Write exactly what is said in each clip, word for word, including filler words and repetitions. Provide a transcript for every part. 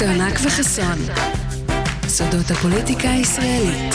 פסטרנק וחסון. סודות הפוליטיקה הישראלית.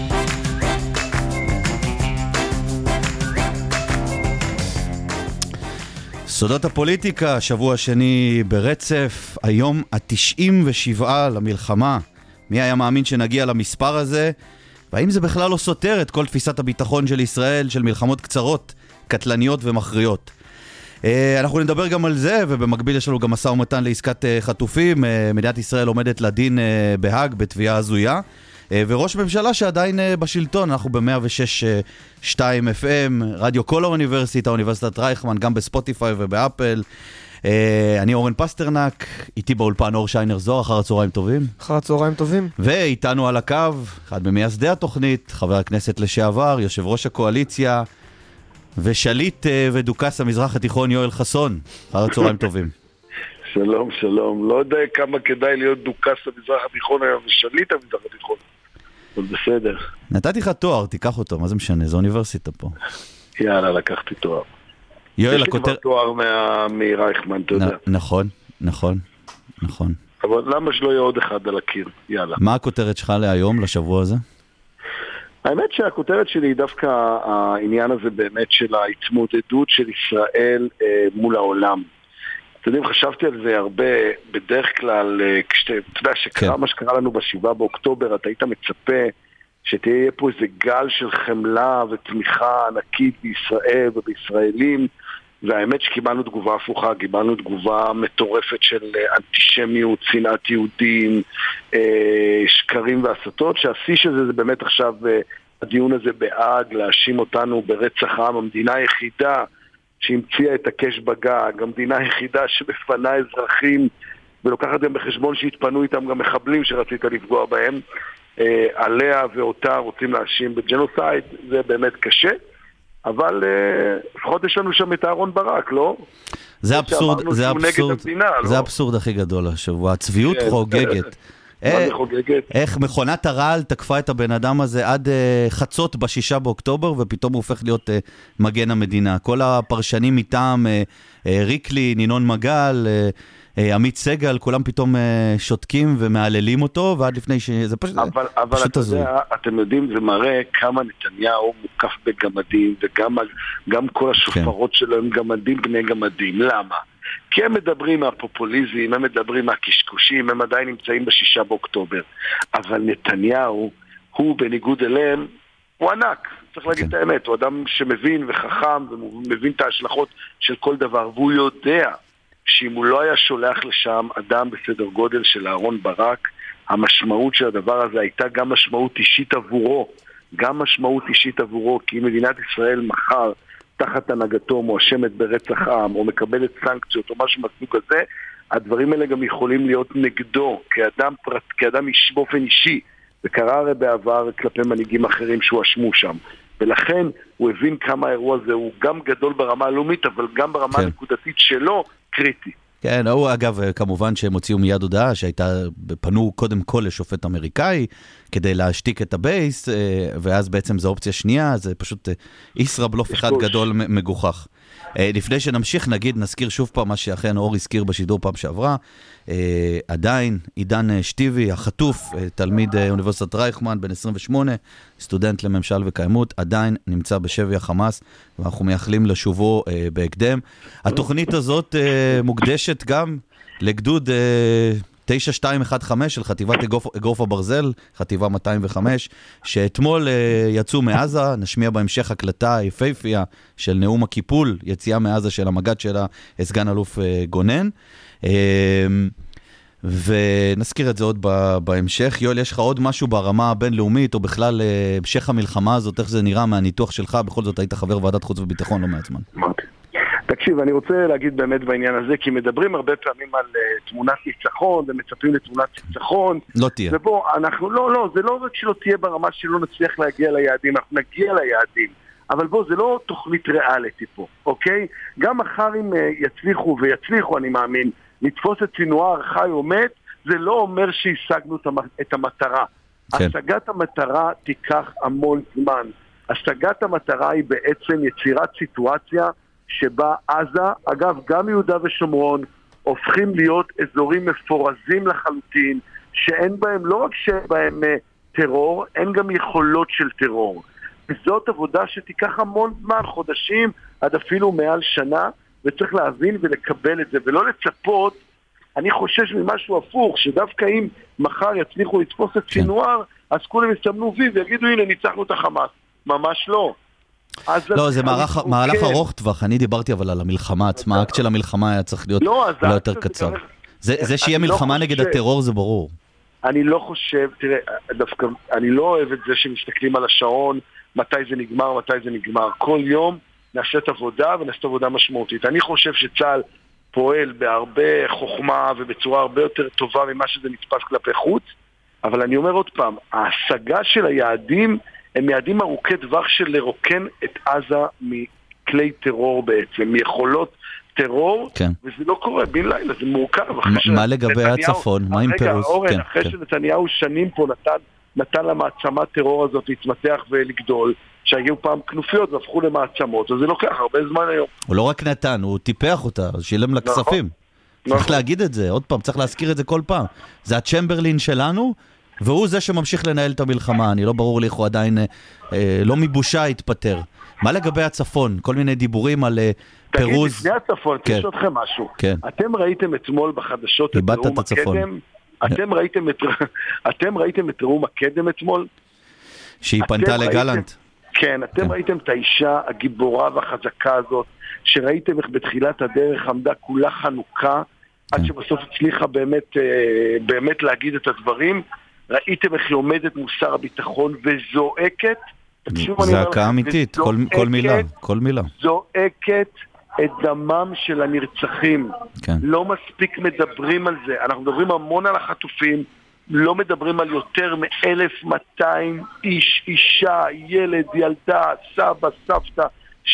סודות הפוליטיקה, שבוע שני ברצף, היום ה-תשעים ושבע למלחמה. מי היה מאמין שנגיע למספר הזה? והאם זה בכלל לא סותר את כל תפיסת הביטחון של ישראל, של מלחמות קצרות, קטלניות ומכריעות? אנחנו נדבר גם על זה, ובמקביל יש לנו גם משא ומתן לעסקת חטופים. מדינת ישראל עומדת לדין בהאג בתביעה הזויה, וראש ממשלה שעדיין בשלטון. אנחנו ב-מאה ושש נקודה שתיים אף אם, רדיו כל האוניברסיטה, אוניברסיטת רייכמן, גם בספוטיפיי ובאפל. אני אורן פסטרנק, איתי באולפן אור שיינר זוהר. אחר הצהריים טובים. אחר הצהריים טובים. ואיתנו על הקו, אחד ממייסדי התוכנית, חבר הכנסת לשעבר, יושב ראש הקואליציה, ושליט ודוכס המזרח התיכון, יואל חסון. אחר הצהריים טובים. שלום, שלום. לא יודע כמה כדאי להיות דוכס המזרח התיכון היום, ושליט המזרח התיכון. אבל בסדר. נתתי לך תואר, תיקח אותו, מה זה משנה? זו אוניברסיטה פה. יאללה, לקחתי תואר. יואל, יש לי כבר תואר מרייכמן, אתה יודע. נכון, נכון, נכון. אבל למה שלא יהיה עוד אחד על הקיר? יאללה. מה הכותרת שלך להיום, לשבוע הזה? האמת שהכותרת שלי היא דווקא העניין הזה באמת של ההתמודדות של ישראל אה, מול העולם. אתם יודעים, חשבתי על זה הרבה, בדרך כלל, אה, כשאתה יודע שקרה כן. מה שקרה לנו בשבעה באוקטובר, אתה היית מצפה שתהיה פה איזה גל של חמלה ותמיכה ענקית בישראל ובישראלים, והאמת שקיבלנו תגובה הפוכה, קיבלנו תגובה מטורפת של אנטישמיות, שנאת יהודים, שקרים והסתות, שהשיא של זה זה באמת עכשיו הדיון הזה בהאג, להאשים אותנו ברצח עם, המדינה היחידה שהמציאה את הקש בגג, המדינה היחידה שבפנה אזרחים ולוקחת גם בחשבון שהתפנו איתם גם מחבלים שרצית לפגוע בהם, עליה ואותה רוצים להאשים בג'נוסייד. זה באמת קשה. אבל לפחות יש לנו שם את אהרון ברק, לא? זה אבסורד, זה אבסורד, זה אבסורד הכי גדול השבוע. הצביעות חוגגת. איך מכונת הרעל תקפה את הבן אדם הזה עד חצות בשישה באוקטובר, ופתאום הוא הופך להיות מגן המדינה. כל הפרשנים מטעם, ריקלי, נינון מגל, עמית סגל, כולם פתאום שותקים ומעללים אותו, ועד לפני שזה פשוט הזוי. אבל, אבל אתה יודע, אתם יודעים, זה מראה כמה נתניהו מוקף בגמדים, וגם גם כל השופרות שלו הם גמדים בני גמדים. למה? כי הם מדברים מהפופוליזם, הם מדברים מהקשקושים, הם עדיין נמצאים בשישה באוקטובר. אבל נתניהו, הוא בניגוד אליהם, הוא ענק. צריך להגיד את האמת, הוא אדם שמבין וחכם, ומבין את ההשלכות של כל דבר, והוא יודע שאם הוא לא היה שולח לשם אדם בסדר גודל של אהרון ברק, המשמעות של הדבר הזה הייתה גם משמעות אישית עבורו, גם משמעות אישית עבורו, כי אם מדינת ישראל מחר תחת הנהגתו מואשמת ברצח עם, או מקבלת סנקציות או משהו מהסוג הזה, הדברים האלה גם יכולים להיות נגדו, כאדם פרט, כאדם איש, באופן אישי, וקרה הרי בעבר כלפי מנהיגים אחרים שהואשמו שם. ולכן הוא הבין כמה האירוע הזה הוא גם גדול ברמה הלאומית, אבל גם ברמה כן. הנקודתית שלו, קריטי. כן, הוא אגב, כמובן שהם הוציאו מיד הודעה שהייתה, פנו קודם כל לשופט אמריקאי, כדי להשתיק את הבייס, ואז בעצם זו אופציה שנייה, זה פשוט ישראבלוף אחד גדול מגוחך. לפני שנמשיך, נגיד, נזכיר שוב פעם מה שאכן אור הזכיר בשידור פעם שעברה, עדיין עידן שטיבי, החטוף, תלמיד אוניברסיטת רייכמן, בן עשרים ושמונה, סטודנט לממשל וקיימות, עדיין נמצא בשבי החמאס, ואנחנו מייחלים לשובו בהקדם. התוכנית הזאת מוקדשת גם לגדוד תשע שתיים אחת חמש של חטיבת אגרוף, אגרוף הברזל, חטיבה מאתיים וחמש, שאתמול uh, יצאו מעזה, נשמיע בהמשך הקלטה היפהפייה של נאום הקיפול, יציאה מעזה של המג"ד שלה, סגן אלוף uh, גונן, uh, ונזכיר את זה עוד בהמשך. יואל, יש לך עוד משהו ברמה הבינלאומית, או בכלל המשך המלחמה הזאת, איך זה נראה מהניתוח שלך? בכל זאת היית חבר ועדת חוץ וביטחון לא מעט זמן. תקשיב, אני רוצה להגיד באמת בעניין הזה, כי מדברים הרבה פעמים על uh, תמונת ניצחון, ומצפים לתמונת ניצחון. לא תהיה. ובוא, אנחנו, לא, לא, זה לא רק שלא תהיה ברמה שלא נצליח להגיע ליעדים, אנחנו נגיע ליעדים. אבל בוא, זה לא תוכנית ריאליטי פה, אוקיי? גם מחר אם uh, יצליחו ויצליחו, אני מאמין, לתפוס את סינואר חי או מת, זה לא אומר שהשגנו את המטרה. כן. השגת המטרה תיקח המון זמן. השגת המטרה היא בעצם יצירת סיטואציה שבה עזה, אגב, גם יהודה ושומרון, הופכים להיות אזורים מפורזים לחלוטין, שאין בהם, לא רק שאין בהם טרור, אין גם יכולות של טרור. וזאת עבודה שתיקח המון זמן, חודשים, עד אפילו מעל שנה, וצריך להבין ולקבל את זה, ולא לצפות. אני חושש ממשהו הפוך, שדווקא אם מחר יצליחו לתפוס את סינואר, אז כולם יסתמנו וי ויגידו, הנה, ניצחנו את החמאס. ממש לא. לא, זה מהלך ארוך טווח, אני דיברתי אבל על המלחמה עצמה, האקט של המלחמה היה צריך להיות לא יותר קצר. זה שיהיה מלחמה נגד הטרור זה ברור. אני לא חושב, תראה, דווקא, אני לא אוהב את זה שמסתכלים על השעון, מתי זה נגמר, מתי זה נגמר. כל יום נעשית עבודה ונעשית עבודה משמעותית. אני חושב שצה"ל פועל בהרבה חוכמה ובצורה הרבה יותר טובה ממה שזה נתפס כלפי חוץ, אבל אני אומר עוד פעם, ההשגה של היעדים הם יעדים ארוכי טווח של לרוקן את עזה מכלי טרור בעצם, מיכולות טרור, כן. וזה לא קורה בין לילה, זה מורכב. ما, מה לגבי הצפון? מה עם פירוס? רגע, אורן, כן, אחרי כן. שנתניהו שנים פה נתן, נתן למעצמת טרור הזאת להתמתח ולגדול, שהגיעו פעם כנופיות והפכו למעצמות, אז זה לוקח הרבה זמן היום. הוא לא רק נתן, הוא טיפח אותה, שילם לכספים. נכון. צריך להגיד את זה, עוד פעם, צריך להזכיר את זה כל פעם. זה הצ'מברלין שלנו, והוא זה שממשיך לנהל את המלחמה. אני לא ברור לי איך הוא עדיין אה, לא מבושה התפטר. מה לגבי הצפון? כל מיני דיבורים על אה, פירוז. תגיד, לפני הצפון, כן. תשאול אתכם משהו. כן. אתם ראיתם אתמול בחדשות את נאום הקדם? אתם ראיתם את, אתם ראיתם את נאום הקדם אתמול? שהיא פנתה לגלנט. כן, אתם כן. ראיתם את האישה הגיבורה והחזקה הזאת, שראיתם איך בתחילת הדרך עמדה כולה חנוכה, כן. עד שבסוף הצליחה באמת, באמת להגיד את הדברים. ראיתם איך היא עומדת מוסר הביטחון וזועקת. זעקה אמיתית, כל, כל מילה, כל מילה. זועקת את דמם של הנרצחים. כן. לא מספיק מדברים על זה. אנחנו מדברים המון על החטופים, לא מדברים על יותר מ-אלף מאתיים איש, אישה, ילד, ילדה, סבא, סבתא,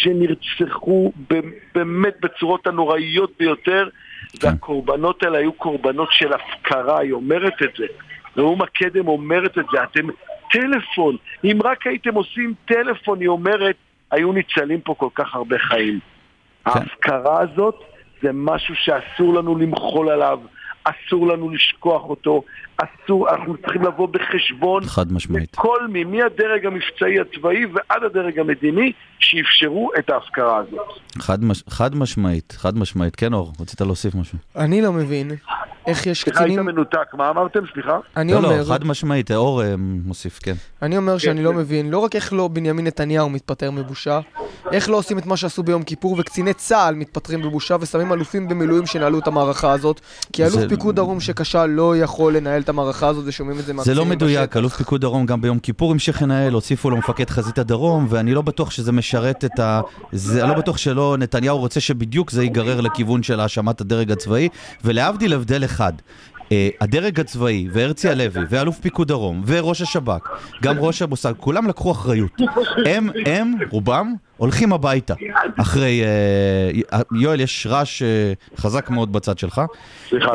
שנרצחו באמת בצורות הנוראיות ביותר, כן. והקורבנות האלה היו קורבנות של הפקרה, היא אומרת את זה. נאום הקדם אומרת את זה, אתם טלפון, אם רק הייתם עושים טלפון, היא אומרת, היו ניצלים פה כל כך הרבה חיים. כן. ההפקרה הזאת זה משהו שאסור לנו למחול עליו, אסור לנו לשכוח אותו, אסור, אנחנו צריכים לבוא בחשבון חד משמעית. כל מי, מהדרג המבצעי הצבאי ועד הדרג המדיני שאפשרו את ההפקרה הזאת. חד, מש, חד משמעית, חד משמעית. כן, אור, רצית להוסיף משהו? אני לא מבין איך יש קצינים... היית מנותק, מה אמרתם? סליחה? אני לא, אומר... לא, חד משמעית, אור מוסיף, כן. אני אומר שאני כן, לא כן. מבין, לא רק איך לא בנימין נתניהו מתפטר מבושה, איך לא עושים את מה שעשו ביום כיפור, וקציני צה"ל מתפטרים בבושה ושמים אלופים במילואים שנעלו את המערכה הזאת, כי אלוף זה... פיקוד דרום שכשל לא יכול לנהל את המערכה הזאת, ושומעים את זה זה לא מדויק, אלוף פיקוד דרום גם ביום כיפור המשיך לנהל, הוסיפו לו מפקד חזית הדרום, ואני לא בטוח שזה משרת את ה... זה, אני לא בטוח שלא, נתניהו רוצה שבדיוק זה ייגרר לכיוון של האשמת הדרג הצבאי, ולהבדיל הבדל אחד. הדרג הצבאי, והרצי הלוי, ואלוף פיקוד דרום, וראש השב"כ, גם ראש המוסד, כולם לקחו אחריות. הם, הם, רובם, הולכים הביתה. אחרי, יואל, יש רעש חזק מאוד בצד שלך. סליחה.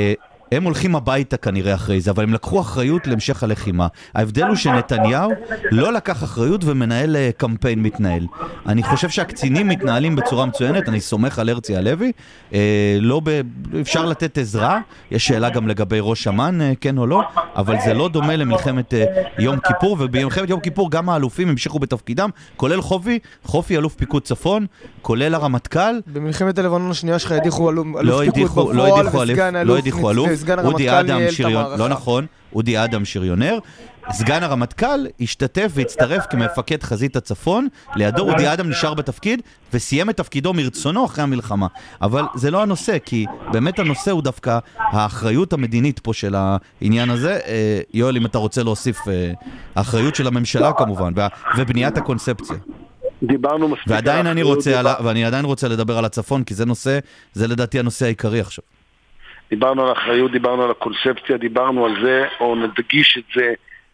הם הולכים הביתה כנראה אחרי זה, אבל הם לקחו אחריות להמשך הלחימה. ההבדל הוא שנתניהו לא לקח אחריות ומנהל קמפיין מתנהל. אני חושב שהקצינים מתנהלים בצורה מצוינת, אני סומך על הרצי הלוי, אה, לא ב... אפשר לתת עזרה, יש שאלה גם לגבי ראש אמ"ן, אה, כן או לא, אבל זה לא דומה למלחמת אה, יום כיפור, ובמלחמת יום כיפור גם האלופים המשיכו בתפקידם, כולל חופי, חופי אלוף פיקוד צפון, כולל הרמטכ"ל. במלחמת הלבנון השנייה שלך הדיחו אלוף לא פיקוד בפועל, וסגן אלוף, לא הדיחו אלוף. סגן אודי הרמטכ"ל אדם ניהל את שריון, המערכה. לא נכון, אודי אדם שריונר, סגן הרמטכ"ל השתתף והצטרף כמפקד חזית הצפון, לידו אודי אדם נשאר בתפקיד וסיים את תפקידו מרצונו אחרי המלחמה. אבל זה לא הנושא, כי באמת הנושא הוא דווקא האחריות המדינית פה של העניין הזה. יואל, אם אתה רוצה להוסיף, האחריות של הממשלה כמובן, ובניית הקונספציה. דיברנו מספיק. ועדיין אני רוצה, על, ואני עדיין רוצה לדבר על הצפון, כי זה נושא, זה לדעתי הנושא העיקרי עכשיו. דיברנו על האחריות, דיברנו על הקונספציה, דיברנו על זה, או נדגיש את זה,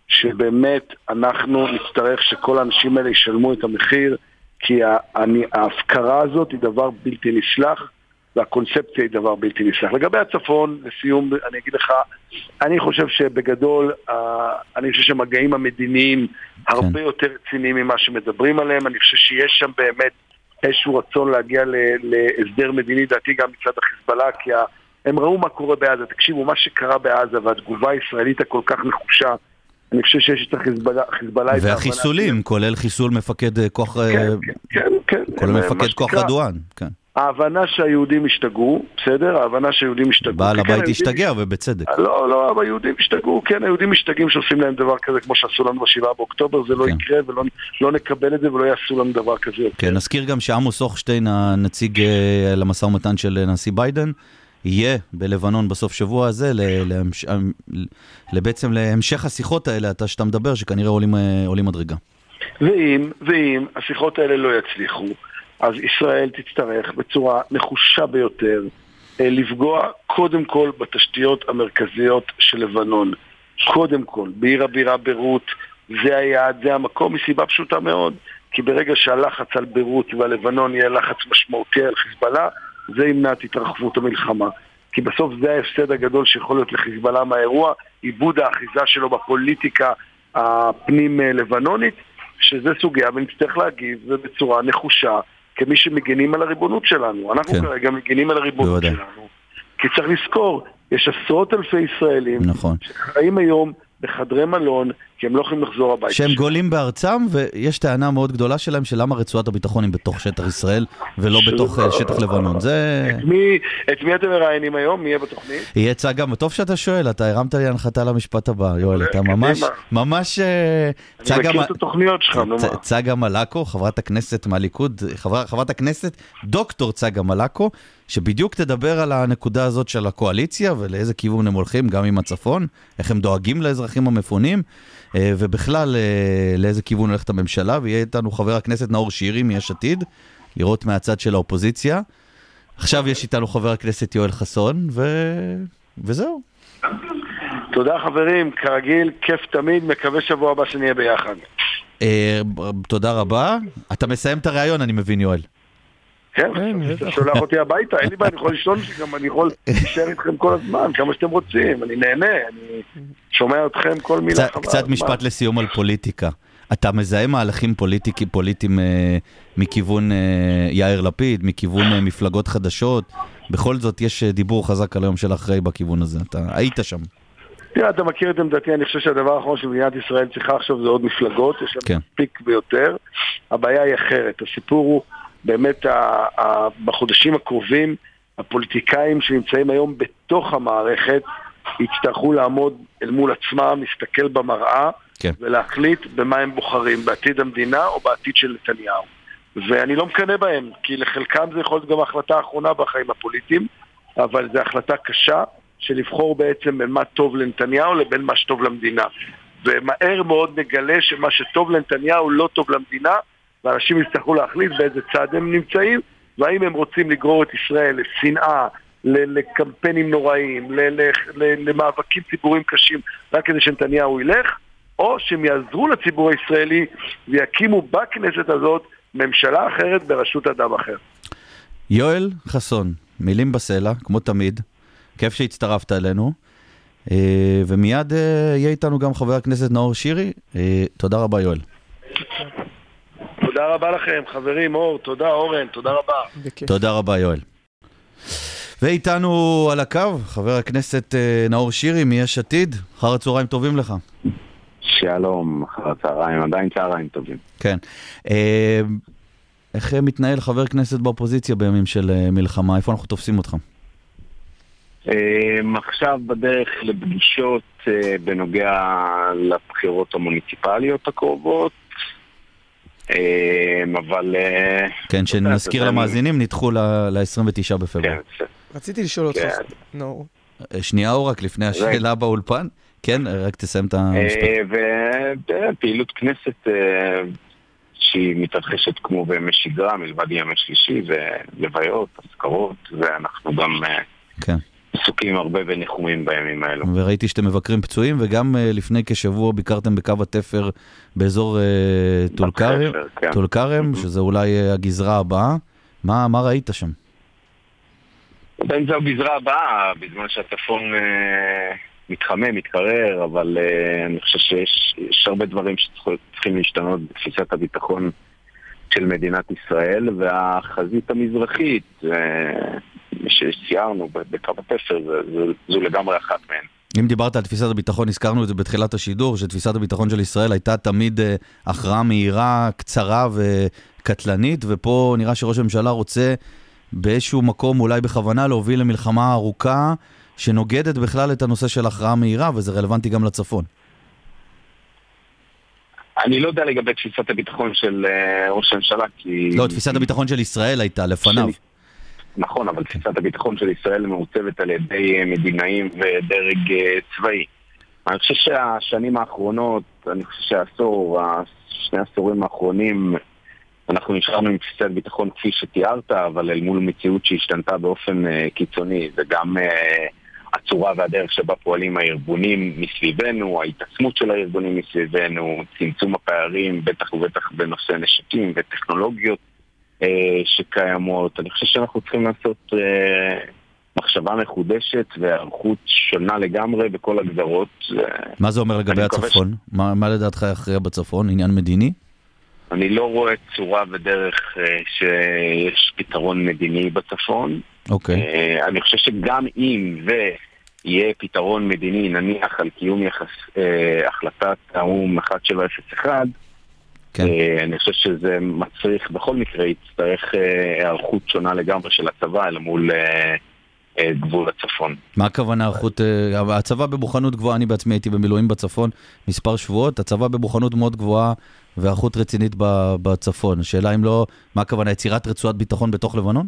שבאמת אנחנו נצטרך שכל האנשים האלה ישלמו את המחיר, כי ההפקרה הזאת היא דבר בלתי נסלח, והקונספציה היא דבר בלתי נסלח. לגבי הצפון, לסיום, אני אגיד לך, אני חושב שבגדול, אני חושב שהמגעים המדיניים הרבה יותר רציניים ממה שמדברים עליהם, אני חושב שיש שם באמת איזשהו רצון להגיע להסדר מדיני, דעתי גם מצד החיזבאללה, כי הם ראו מה קורה בעזה, תקשיבו, מה שקרה בעזה והתגובה הישראלית הכל כך נחושה, אני חושב שיש את החיזבאללה... והחיסולים, כולל חיסול מפקד כוח... כן, כן. כולל מפקד כוח רדואן, כן. ההבנה שהיהודים השתגעו, בסדר? ההבנה שהיהודים השתגעו. בעל הבית השתגע ובצדק. לא, לא, אבל היהודים השתגעו, כן, היהודים משתגעים שעושים להם דבר כזה כמו שעשו לנו בשבעה באוקטובר, זה לא יקרה ולא נקבל את זה ולא יעשו לנו דבר כזה. כן, נזכיר גם שעמוס הוכשטיין, הנציג למשא ומתן של נשיא ביידן, יהיה בלבנון בסוף שבוע הזה, בעצם להמשך השיחות האלה, אתה שאתה מדבר, שכנראה עולים מדרגה. ואם, ואם השיחות האלה לא יצליחו, אז ישראל תצטרך בצורה נחושה ביותר לפגוע קודם כל בתשתיות המרכזיות של לבנון. קודם כל, בעיר הבירה ביירות, זה היעד, זה המקום, מסיבה פשוטה מאוד. כי ברגע שהלחץ על ביירות והלבנון יהיה לחץ משמעותי על חיזבאללה, זה ימנע את התרחבות המלחמה. כי בסוף זה ההפסד הגדול שיכול להיות לחיזבאללה מהאירוע, עיבוד האחיזה שלו בפוליטיקה הפנים-לבנונית, שזה סוגיה, ונצטרך להגיב בצורה נחושה, כמי שמגנים על הריבונות שלנו. אנחנו כן. כרגע מגנים על הריבונות בוודא. שלנו. כי צריך לזכור, יש עשרות אלפי ישראלים נכון. שחיים היום בחדרי מלון, כי הם לא יכולים לחזור הביתה. שהם גולים בארצם, ויש טענה מאוד גדולה שלהם, שלמה רצועת הביטחון היא בתוך שטח ישראל, ולא בתוך שטח לבנון. זה... את מי, את מי אתם מראיינים היום? מי יהיה בתוכנית? יהיה צגה, טוב שאתה שואל, אתה הרמת לי הנחתה למשפט הבא, יואל, אתה ממש, ממש... אני מכיר את התוכניות שלך, נו מה. צגה מלאקו, חברת הכנסת מהליכוד, חברת הכנסת דוקטור צגה מלאקו, שבדיוק תדבר על הנקודה הזאת של הקואליציה, ולאיזה כיוון הם הולכים, גם עם הצפון, איך הם דואגים לאזרחים המפונים, ובכלל לאיזה כיוון הולכת הממשלה, ויהיה איתנו חבר הכנסת נאור שירי מיש עתיד, לראות מהצד של האופוזיציה. עכשיו יש איתנו חבר הכנסת יואל חסון, ו... וזהו. תודה חברים, כרגיל, כיף תמיד, מקווה שבוע הבא שנהיה ביחד. תודה רבה. אתה מסיים את הרעיון, אני מבין, יואל. כן, אתה שולח אותי הביתה, אין לי בעיה, אני יכול לישון שגם אני יכול להישאר איתכם כל הזמן, כמה שאתם רוצים, אני נהנה, אני שומע אתכם כל מילה חבל. קצת משפט לסיום על פוליטיקה. אתה מזהה מהלכים פוליטיים מכיוון יאיר לפיד, מכיוון מפלגות חדשות, בכל זאת יש דיבור חזק על היום של אחרי בכיוון הזה, אתה היית שם. תראה, אתה מכיר את עמדתי, אני חושב שהדבר האחרון שמדינת ישראל צריכה עכשיו זה עוד מפלגות, יש להם מספיק ביותר, הבעיה היא אחרת, הסיפור הוא באמת ה- ה- בחודשים הקרובים הפוליטיקאים שנמצאים היום בתוך המערכת יצטרכו לעמוד אל מול עצמם, להסתכל במראה כן. ולהחליט במה הם בוחרים, בעתיד המדינה או בעתיד של נתניהו. ואני לא מקנה בהם, כי לחלקם זה יכול להיות גם ההחלטה האחרונה בחיים הפוליטיים, אבל זו החלטה קשה של לבחור בעצם בין מה טוב לנתניהו לבין מה שטוב למדינה. ומהר מאוד נגלה שמה שטוב לנתניהו לא טוב למדינה, ואנשים יצטרכו להחליט באיזה צד הם נמצאים, והאם הם רוצים לגרור את ישראל לשנאה, לקמפיינים נוראים, למאבקים ציבוריים קשים, רק כדי שנתניהו ילך, או שהם יעזרו לציבור הישראלי ויקימו בכנסת הזאת ממשלה אחרת בראשות אדם אחר. יואל חסון, מילים בסלע, כמו תמיד, כיף שהצטרפת אלינו, ומיד יהיה איתנו גם חבר הכנסת נאור שירי. תודה רבה יואל. תודה רבה לכם, חברים, אור, תודה אורן, תודה רבה. תודה רבה יואל. ואיתנו על הקו, חבר הכנסת נאור שירי מיש עתיד, אחר הצהריים טובים לך. שלום, אחר הצהריים, עדיין צהריים טובים. כן. איך מתנהל חבר כנסת באופוזיציה בימים של מלחמה? איפה אנחנו תופסים אותך? עכשיו בדרך לפגישות בנוגע לבחירות המוניציפליות הקרובות, אבל... כן, שנזכיר למאזינים, נדחו ל-עשרים ותשעה בפברואר. רציתי לשאול אותך, נאור. שנייה או רק לפני השאלה באולפן? כן, רק תסיים את המשפט. ופעילות כנסת שהיא מתרחשת כמו בימי שגרה, מלבד ימי שלישי, ולוויות, אזכרות, ואנחנו גם עסוקים הרבה בניחומים בימים האלו. וראיתי שאתם מבקרים פצועים, וגם לפני כשבוע ביקרתם בקו התפר באזור טול כרם, שזה אולי הגזרה הבאה. מה ראית שם? עדיין זו הגזרה הבאה, בזמן שהצפון מתחמם, מתקרר, אבל אני חושב שיש הרבה דברים שצריכים להשתנות בתפיסת הביטחון של מדינת ישראל, והחזית המזרחית, שסיירנו בקו התפר, זו לגמרי אחת מהן. אם דיברת על תפיסת הביטחון, הזכרנו את זה בתחילת השידור, שתפיסת הביטחון של ישראל הייתה תמיד הכרעה מהירה, קצרה וקטלנית, ופה נראה שראש הממשלה רוצה באיזשהו מקום, אולי בכוונה, להוביל למלחמה ארוכה, שנוגדת בכלל את הנושא של הכרעה מהירה, וזה רלוונטי גם לצפון. אני לא יודע לגבי תפיסת הביטחון של ראש הממשלה, כי... לא, תפיסת הביטחון של ישראל הייתה לפניו. נכון, אבל תפיסת הביטחון של ישראל מעוצבת על ידי מדינאים ודרג צבאי. אני חושב שהשנים האחרונות, אני חושב שהעשור, שני העשורים האחרונים, אנחנו נשארנו עם תפיסת ביטחון כפי שתיארת, אבל אל מול מציאות שהשתנתה באופן קיצוני, וגם הצורה והדרך שבה פועלים הארגונים מסביבנו, ההתעצמות של הארגונים מסביבנו, צמצום הפערים, בטח ובטח בנושא נשקים וטכנולוגיות שקיימות. אני חושב שאנחנו צריכים לעשות מחשבה מחודשת והערכות שונה לגמרי בכל הגדרות. מה זה אומר לגבי הצפון? מה, מה לדעתך יכריע בצפון? עניין מדיני? אני לא רואה צורה ודרך שיש פתרון מדיני בצפון. אוקיי. אני חושב שגם אם ויהיה פתרון מדיני, נניח על קיום יחס, החלטת האום אחת שבע אפס אחת, כן. אני חושב שזה מצריך, בכל מקרה יצטרך הערכות שונה לגמרי של הצבא אל מול גבול הצפון. מה הכוונה הערכות? הצבא בבוחנות גבוהה, אני בעצמי הייתי במילואים בצפון מספר שבועות, הצבא בבוחנות מאוד גבוהה והערכות רצינית בצפון. השאלה אם לא, מה הכוונה? יצירת רצועת ביטחון בתוך לבנון?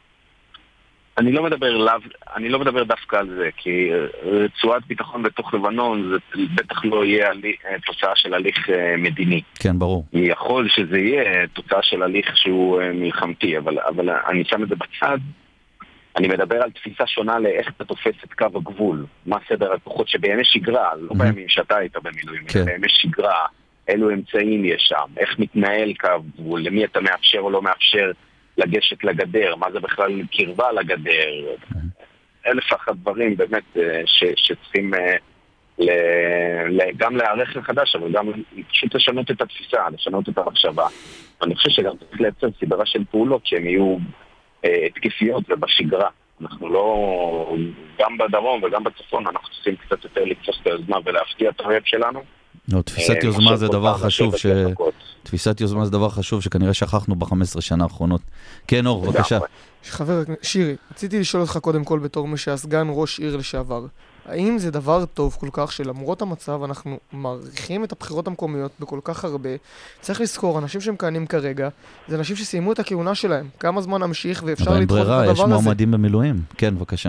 אני לא מדבר לב, אני לא מדבר דווקא על זה, כי רצועת ביטחון בתוך לבנון זה בטח לא יהיה תוצאה של הליך מדיני. כן, ברור. יכול שזה יהיה תוצאה של הליך שהוא מלחמתי, אבל, אבל אני שם את זה בצד. אני מדבר על תפיסה שונה לאיך אתה תופס את קו הגבול, מה סדר הכוחות שבימי שגרה, לא mm-hmm. בימים שאתה היית במילואים, כן. בימי שגרה, אילו אמצעים יש שם, איך מתנהל קו גבול, למי אתה מאפשר או לא מאפשר לגשת לגדר, מה זה בכלל קרבה לגדר, אלף אחת דברים באמת ש, שצריכים ל, ל, גם להערך לחדש, אבל גם פשוט לשנות את התפיסה, לשנות את המחשבה. אני חושב שגם צריך לייצר סדרה של פעולות שהן יהיו תקפיות ובשגרה. אנחנו לא, גם בדרום וגם בצפון, אנחנו צריכים קצת יותר לתפוס את היוזמה ולהפתיע את האויב שלנו. לא, תפיסת יוזמה זה דבר חשוב ש... תפיסת יוזמה זה דבר חשוב שכנראה שכחנו ב-חמש עשרה שנה האחרונות. כן, אור, בבקשה. חבר שירי, רציתי לשאול אותך קודם כל בתור מי שהסגן ראש עיר לשעבר. האם זה דבר טוב כל כך שלמרות המצב אנחנו מעריכים את הבחירות המקומיות בכל כך הרבה? צריך לזכור, אנשים שמכהנים כרגע, זה אנשים שסיימו את הכהונה שלהם. כמה זמן נמשיך ואפשר לדחות את הדבר הזה? אבל ברירה, יש מועמדים במילואים. כן, בבקשה.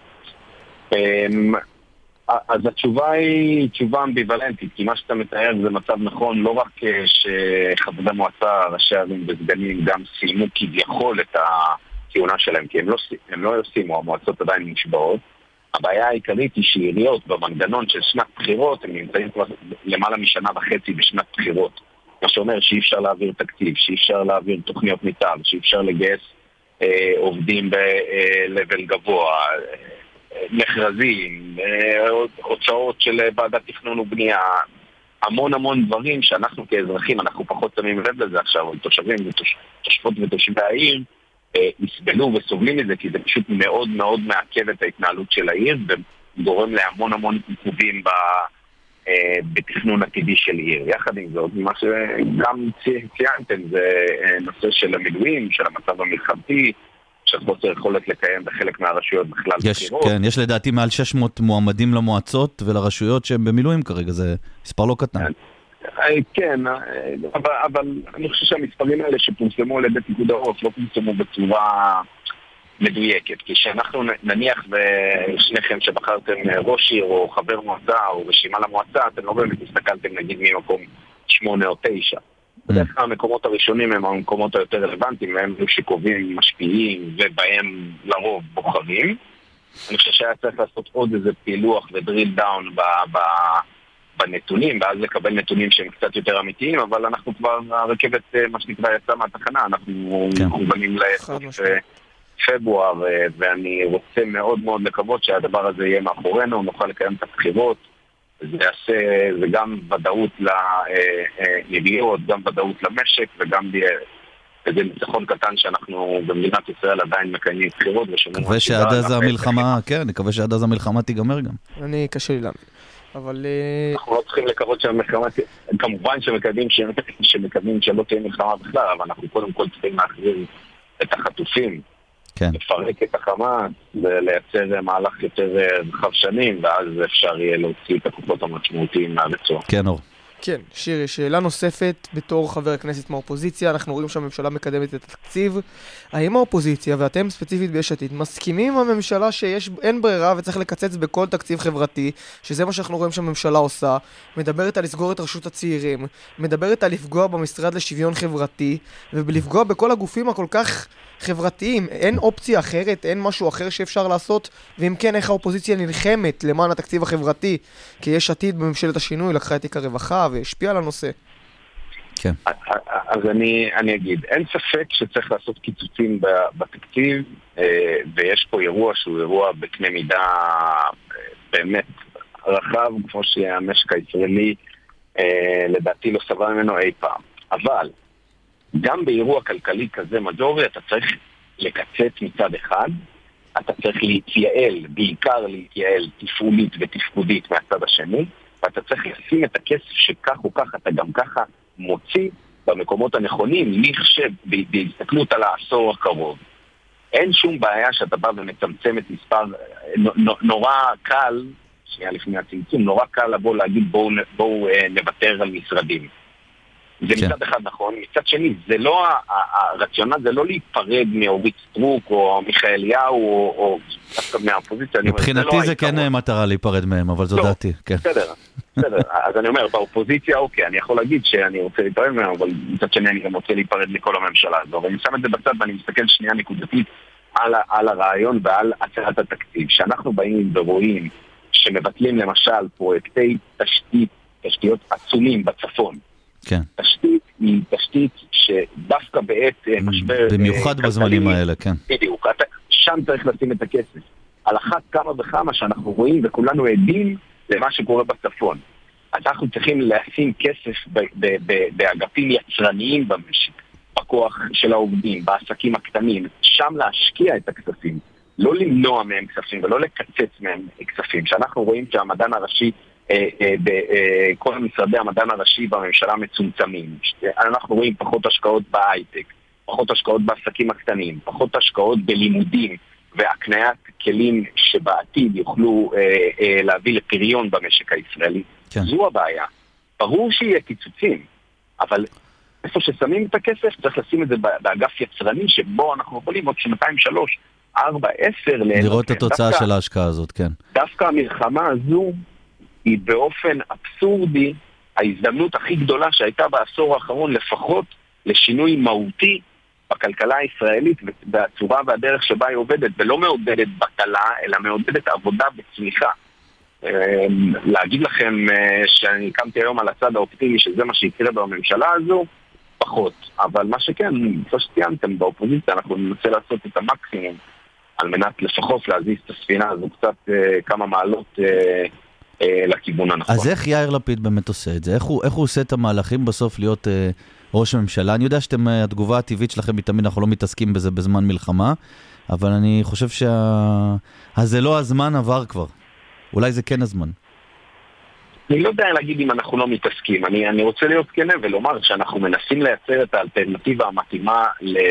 אז התשובה היא תשובה אמביוולנטית, כי מה שאתה מתאר זה מצב נכון, לא רק שחברי מועצה, ראשי ערים וסגנים גם סיימו כביכול את הכהונה שלהם, כי הם לא, הם לא סיימו, המועצות עדיין מושבעות. הבעיה העיקרית היא שעיריות במנגנון של שנת בחירות, הם נמצאים כבר למעלה משנה וחצי בשנת בחירות. מה שאומר שאי אפשר להעביר תקציב, שאי אפשר להעביר תוכניות מתאר, שאי אפשר לגייס אה, עובדים בלבל גבוה, מכרזים, הוצאות של ועדת תכנון ובנייה, המון המון דברים שאנחנו כאזרחים, אנחנו פחות שמים לב לזה עכשיו, תושבים ותושבות ותושבי העיר, יסבלו וסובלים מזה, כי זה פשוט מאוד מאוד מעכב את ההתנהלות של העיר, וגורם להמון המון עיכובים בתכנון עתידי של עיר. יחד עם זאת, מה שגם ציינתם, זה נושא של המילואים, של המצב המלחמתי, של חוסר יכולת לקיים בחלק מהרשויות בכלל בחירות. כן, יש לדעתי מעל שש מאות מועמדים למועצות ולרשויות שהם במילואים כרגע, זה מספר לא קטן. כן, אבל, אבל אני חושב שהמספרים האלה שפורסמו על ידי פיקוד העורף לא פורסמו בצורה מדויקת, כי שאנחנו נניח ושניכם שבחרתם ראש עיר או חבר מועצה או רשימה למועצה, אתם לא באמת הסתכלתם נגיד ממקום שמונה או תשע. בדרך כלל המקומות הראשונים הם המקומות היותר רלוונטיים, והם שקובעים, משפיעים, ובהם לרוב בוחרים. אני חושב שהיה צריך לעשות עוד איזה פילוח ודריל דאון ב- ב- בנתונים, ואז לקבל נתונים שהם קצת יותר אמיתיים, אבל אנחנו כבר, הרכבת, מה שנקרא, יצא מהתחנה, אנחנו מובנים לסוף פברואר, ואני רוצה מאוד מאוד לקוות שהדבר הזה יהיה מאחורינו, נוכל לקיים את הבחירות, זה יעשה, זה גם ודאות לעיריות, גם ודאות למשק, וגם איזה ניצחון קטן שאנחנו במדינת ישראל עדיין מקיימים בחירות ושומעים... נקווה שעד אז המלחמה, כן, נקווה שעד אז המלחמה תיגמר גם. אני קשה לי להאמין. אבל... אנחנו לא צריכים לקוות שהמלחמה... כמובן שמקדמים שמקדמים שלא תהיה מלחמה בכלל, אבל אנחנו קודם כל צריכים להחזיר את החטופים. כן. לפרק את החמאס, ולייצר מהלך יותר רחב שנים, ואז אפשר יהיה להוציא את הכוחות המשמעותיים מהרצועה. כן, אור. כן, שירי, שאלה נוספת בתור חבר הכנסת מהאופוזיציה, אנחנו רואים שהממשלה מקדמת את התקציב. האם האופוזיציה, ואתם ספציפית ביש עתיד, מסכימים עם הממשלה שאין ברירה וצריך לקצץ בכל תקציב חברתי, שזה מה שאנחנו רואים שהממשלה עושה, מדברת על לסגור את רשות הצעירים, מדברת על לפגוע במשרד לשוויון חברתי, ולפגוע בכל הגופים הכל כך חברתיים? אין אופציה אחרת, אין משהו אחר שאפשר לעשות? ואם כן, איך האופוזיציה נלחמת למען התקציב החברתי? כי יש עתיד בממשלת השינוי לקחה את תיק הרווחה והשפיעה על הנושא. כן. אז אני, אני אגיד, אין ספק שצריך לעשות קיצוצים בתקציב, ויש פה אירוע שהוא אירוע בקנה מידה באמת רחב, כמו שהמשק הישראלי לדעתי לא סבל ממנו אי פעם. אבל גם באירוע כלכלי כזה מג'ורי, אתה צריך לקצץ מצד אחד, אתה צריך להתייעל, בעיקר להתייעל תפעולית ותפקודית מהצד השני, ואתה צריך לשים את הכסף שכך או כך אתה גם ככה מוציא במקומות הנכונים, לחשב בהסתכלות על העשור הקרוב. אין שום בעיה שאתה בא ומצמצם את מספר, נורא קל, שנייה לפני הצמצום, נורא קל לבוא להגיד בואו בוא, נוותר על משרדים. זה כן. מצד אחד נכון, מצד שני, זה לא, הרציונל זה לא להיפרד מאורית סטרוק או מיכאליהו או, או דווקא מהאופוזיציה. מבחינתי זה, זה כן מטרה להיפרד מהם, אבל זו דעתי. כן. בסדר, בסדר. אז אני אומר, באופוזיציה, אוקיי, אני יכול להגיד שאני רוצה להיפרד מהם, אבל מצד שני אני גם רוצה להיפרד מכל הממשלה הזו. אבל אני שם את זה בצד ואני מסתכל שנייה נקודתית על, על הרעיון ועל הצעת התקציב. שאנחנו באים ורואים שמבטלים למשל פרויקטי תשתית, תשתיות עצומים בצפון. כן. תשתית היא תשתית שדווקא בעת משבר... במיוחד בזמנים האלה, כן. בדיוק, שם צריך לשים את הכסף. על אחת כמה וכמה שאנחנו רואים וכולנו עדים למה שקורה בצפון. אז אנחנו צריכים לשים כסף באגפים יצרניים במשק, בכוח של העובדים, בעסקים הקטנים, שם להשקיע את הכספים, לא למנוע מהם כספים ולא לקצץ מהם כספים. שאנחנו רואים שהמדען הראשי בכל משרדי המדען הראשי בממשלה מצומצמים. אנחנו רואים פחות השקעות בהייטק, פחות השקעות בעסקים הקטנים, פחות השקעות בלימודים והקניית כלים שבעתיד יוכלו להביא לפריון במשק הישראלי. כן. זו הבעיה. ברור שיהיה קיצוצים, אבל איפה ששמים את הכסף צריך לשים את זה באגף יצרני שבו אנחנו יכולים עוד שנתיים, שלוש, ארבע, עשר לראות את התוצאה של ההשקעה הזאת, כן. דווקא המלחמה הזו היא באופן אבסורדי ההזדמנות הכי גדולה שהייתה בעשור האחרון לפחות לשינוי מהותי בכלכלה הישראלית והצורה והדרך שבה היא עובדת, ולא מעודדת בטלה, אלא מעודדת עבודה בצמיחה. להגיד לכם שאני קמתי היום על הצד האופטימי שזה מה שיקרה בממשלה הזו, פחות. אבל מה שכן, כמו שציינתם, באופוזיציה אנחנו ננסה לעשות את המקסימום על מנת לפחות להזיז את הספינה הזו קצת כמה מעלות לכיוון הנכון. אז איך יאיר לפיד באמת עושה את זה? איך הוא, איך הוא עושה את המהלכים בסוף להיות אה, ראש הממשלה? אני יודע שאתם, התגובה הטבעית שלכם מתמיד, אנחנו לא מתעסקים בזה בזמן מלחמה, אבל אני חושב שזה לא הזמן עבר כבר. אולי זה כן הזמן. אני לא יודע להגיד אם אנחנו לא מתעסקים. אני, אני רוצה להיות כנה ולומר שאנחנו מנסים לייצר את האלטרנטיבה המתאימה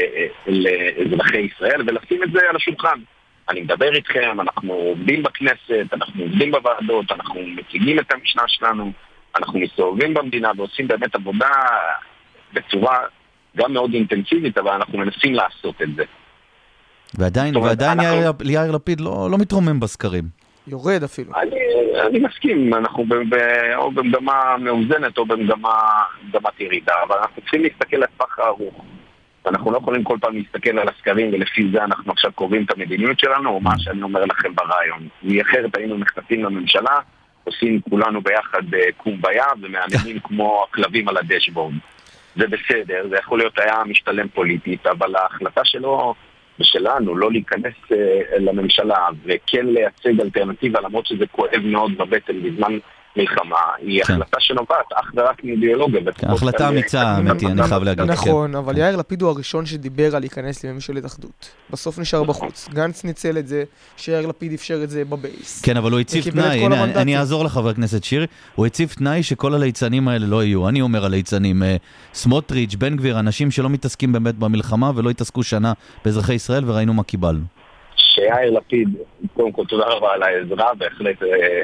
לאזרחי ישראל ולשים את זה על השולחן. אני מדבר איתכם, אנחנו עובדים בכנסת, אנחנו עובדים בוועדות, אנחנו מציגים את המשנה שלנו, אנחנו מסתובבים במדינה ועושים באמת עבודה בצורה גם מאוד אינטנסיבית, אבל אנחנו מנסים לעשות את זה. ועדיין, ועדיין אנחנו... יאיר, יאיר לפיד לא, לא מתרומם בסקרים. יורד אפילו. אני, אני מסכים, אנחנו ב, ב, או במגמה מאוזנת או במגמת ירידה, אבל אנחנו צריכים להסתכל לטווח הארוך. אנחנו לא יכולים כל פעם להסתכל על הסקרים ולפי זה אנחנו עכשיו קובעים את המדיניות שלנו או מה שאני אומר לכם ברעיון. אחרת היינו נחתים לממשלה, עושים כולנו ביחד קומביה ומעניינים כמו הכלבים על הדשבורד. זה בסדר, זה יכול להיות היה משתלם פוליטית, אבל ההחלטה שלו ושלנו לא להיכנס לממשלה וכן לייצג אלטרנטיבה למרות שזה כואב מאוד בבטן בזמן מלחמה, היא החלטה שנובעת אך ורק מאידיאולוגיה. החלטה אמיצה, אמיתי, אני חייב להגיד. נכון, אבל יאיר לפיד הוא הראשון שדיבר על להיכנס לממשלת אחדות. בסוף נשאר בחוץ. גנץ ניצל את זה, שיאיר לפיד אפשר את זה בבייס. כן, אבל הוא הציב תנאי, אני אעזור לחבר הכנסת שירי, הוא הציב תנאי שכל הליצנים האלה לא יהיו. אני אומר הליצנים, סמוטריץ', בן גביר, אנשים שלא מתעסקים באמת במלחמה ולא התעסקו שנה באזרחי ישראל, וראינו מה קיבלנו. שיאיר לפיד, קודם כל תודה רבה על העזרה, בהחלט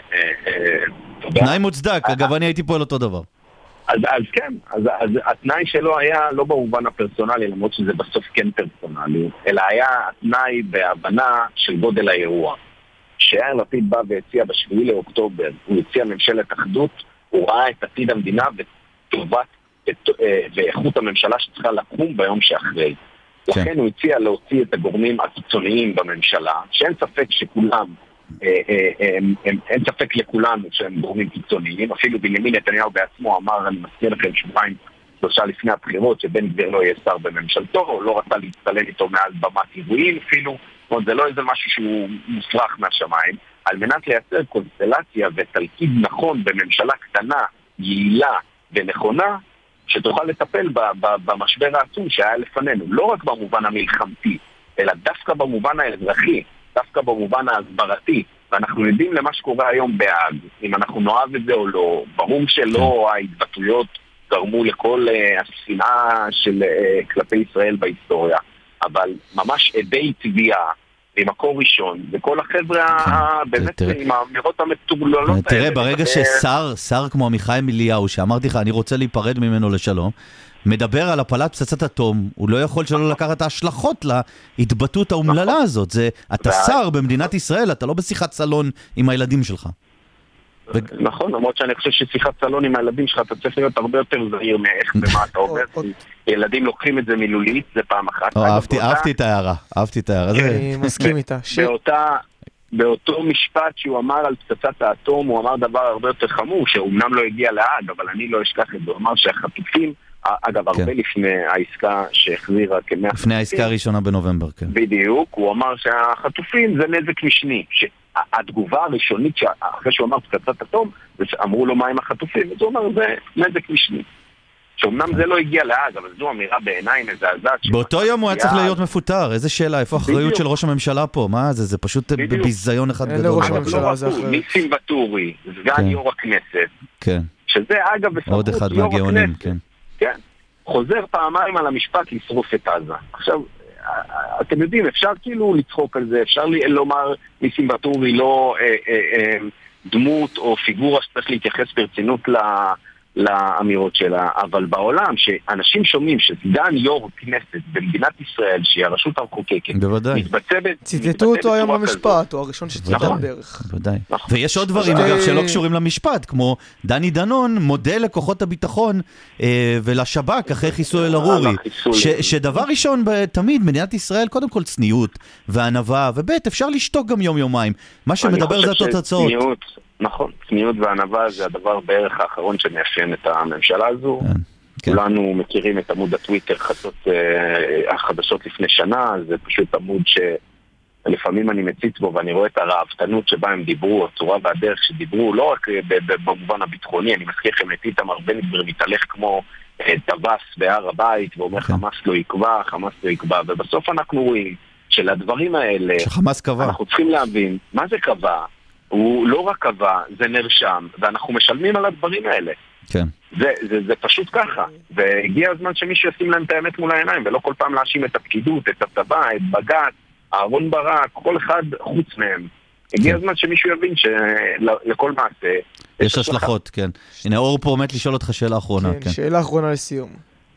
תנאי מוצדק, אגב אני הייתי פה על אותו דבר. אז, אז כן, אז, אז התנאי שלו היה לא במובן הפרסונלי, למרות שזה בסוף כן פרסונלי, אלא היה התנאי בהבנה של גודל האירוע. שיאיר לפיד בא והציע בשביעי לאוקטובר, הוא הציע ממשלת אחדות, הוא ראה את עתיד המדינה וטובת ואיכות הממשלה שצריכה לקום ביום שאחרי. כן. לכן הוא הציע להוציא את הגורמים הקיצוניים בממשלה, שאין ספק שכולם, אין ספק לכולנו שהם גורמים קיצוניים, אפילו בנימין נתניהו בעצמו אמר, אני מזכיר לכם שבועיים שלושה לפני הבחירות, שבן גביר לא יהיה שר בממשלתו, לא רצה להצטלם איתו מעל במת אירועים אפילו, זאת אומרת, זה לא איזה משהו שהוא מופרח מהשמיים, על מנת לייצר קונסטלציה ותלכיד נכון בממשלה קטנה, יעילה ונכונה, שתוכל לטפל במשבר העצום שהיה לפנינו, לא רק במובן המלחמתי, אלא דווקא במובן האזרחי, דווקא במובן ההסברתי, ואנחנו יודעים למה שקורה היום בהאג, אם אנחנו נאהב את זה או לא, ברור שלא ההתבטאויות גרמו לכל השנאה של כלפי ישראל בהיסטוריה, אבל ממש עדי תביעה, ממקור ראשון, וכל החבר'ה באמת עם האמירות המטורללות האלה. תראה, ברגע ששר, שר כמו עמיחי אליהו, שאמרתי לך, אני רוצה להיפרד ממנו לשלום, מדבר על הפלת פצצת אטום, הוא לא יכול שלא לקחת את ההשלכות להתבטאות האומללה הזאת. אתה שר במדינת ישראל, אתה לא בשיחת סלון עם הילדים שלך. נכון, למרות שאני חושב ששיחת סלון עם הילדים שלך, אתה צריך להיות הרבה יותר זהיר מאיך ומה אתה אומר. ילדים לוקחים את זה מילולית, זה פעם אחת. אהבתי את ההערה, אהבתי את ההערה. אני מסכים איתה. באותו משפט שהוא אמר על פצצת האטום, הוא אמר דבר הרבה יותר חמור, שאומנם לא הגיע להאג, אבל אני לא אשכח את זה. הוא אמר שהחטופים, אגב, הרבה לפני העסקה שהחזירה כמאה... לפני העסקה הראשונה בנובמבר, כן. בדיוק, הוא אמר שהחטופים זה נזק משני. התגובה הראשונית, אחרי שהוא אמר פצצת אטום, אמרו לו מה עם החטופים, אז הוא אמר, זה נזק משני. שאומנם זה לא הגיע להאג, אבל זו אמירה בעיניי מזעזעת. באותו יום הוא היה צריך להיות מפוטר, איזה שאלה, איפה האחריות של ראש הממשלה פה? מה זה? זה פשוט בביזיון אחד גדול. ניסים ואטורי, סגן יו"ר הכנסת, שזה אגב בסמכות יו"ר הכנסת, כן, חוזר פעמיים על המשפט לשרוף את עזה. עכשיו, אתם יודעים, אפשר כאילו לצחוק על זה, אפשר לומר ניסים ואטורי לא דמות או פיגורה שצריך להתייחס ברצינות ל... לאמירות שלה, אבל בעולם שאנשים שומעים שסגן יו"ר כנסת במדינת ישראל, שהיא הרשות המחוקקת, מתבצבת... ציטטו אותו היום במשפט, הוא הראשון שציטטו דרך. בוודאי. ויש עוד דברים, אגב, שלא קשורים למשפט, כמו דני דנון מודה לכוחות הביטחון ולשב"כ אחרי חיסול אל-ערורי, שדבר ראשון תמיד, מדינת ישראל, קודם כל צניעות וענווה, ובית, אפשר לשתוק גם יום-יומיים. מה שמדבר זה התוצאות. נכון, צניעות וענווה זה הדבר בערך האחרון שמאפיין את הממשלה הזו. כולנו מכירים את עמוד הטוויטר החדשות לפני שנה, זה פשוט עמוד שלפעמים אני מציץ בו ואני רואה את הרעבתנות שבה הם דיברו, הצורה והדרך שדיברו, לא רק במובן הביטחוני, אני מזכיר לכם את איתמר בן גביר מתהלך כמו טווס בהר הבית ואומר חמאס לא יקבע, חמאס לא יקבע, ובסוף אנחנו רואים שלדברים האלה אנחנו צריכים להבין מה זה קבע. הוא לא רק קבע, זה נרשם, ואנחנו משלמים על הדברים האלה. כן. זה, זה, זה פשוט ככה. והגיע הזמן שמישהו ישים להם את האמת מול העיניים, ולא כל פעם להאשים את הפקידות, את הצבא, את בג"ץ, אהרון ברק, כל אחד חוץ מהם. הגיע הזמן שמישהו יבין שלכל מעשה... יש השלכות, כן. הנה, אור פה עומד לשאול אותך שאלה אחרונה. כן, שאלה אחרונה לסיום.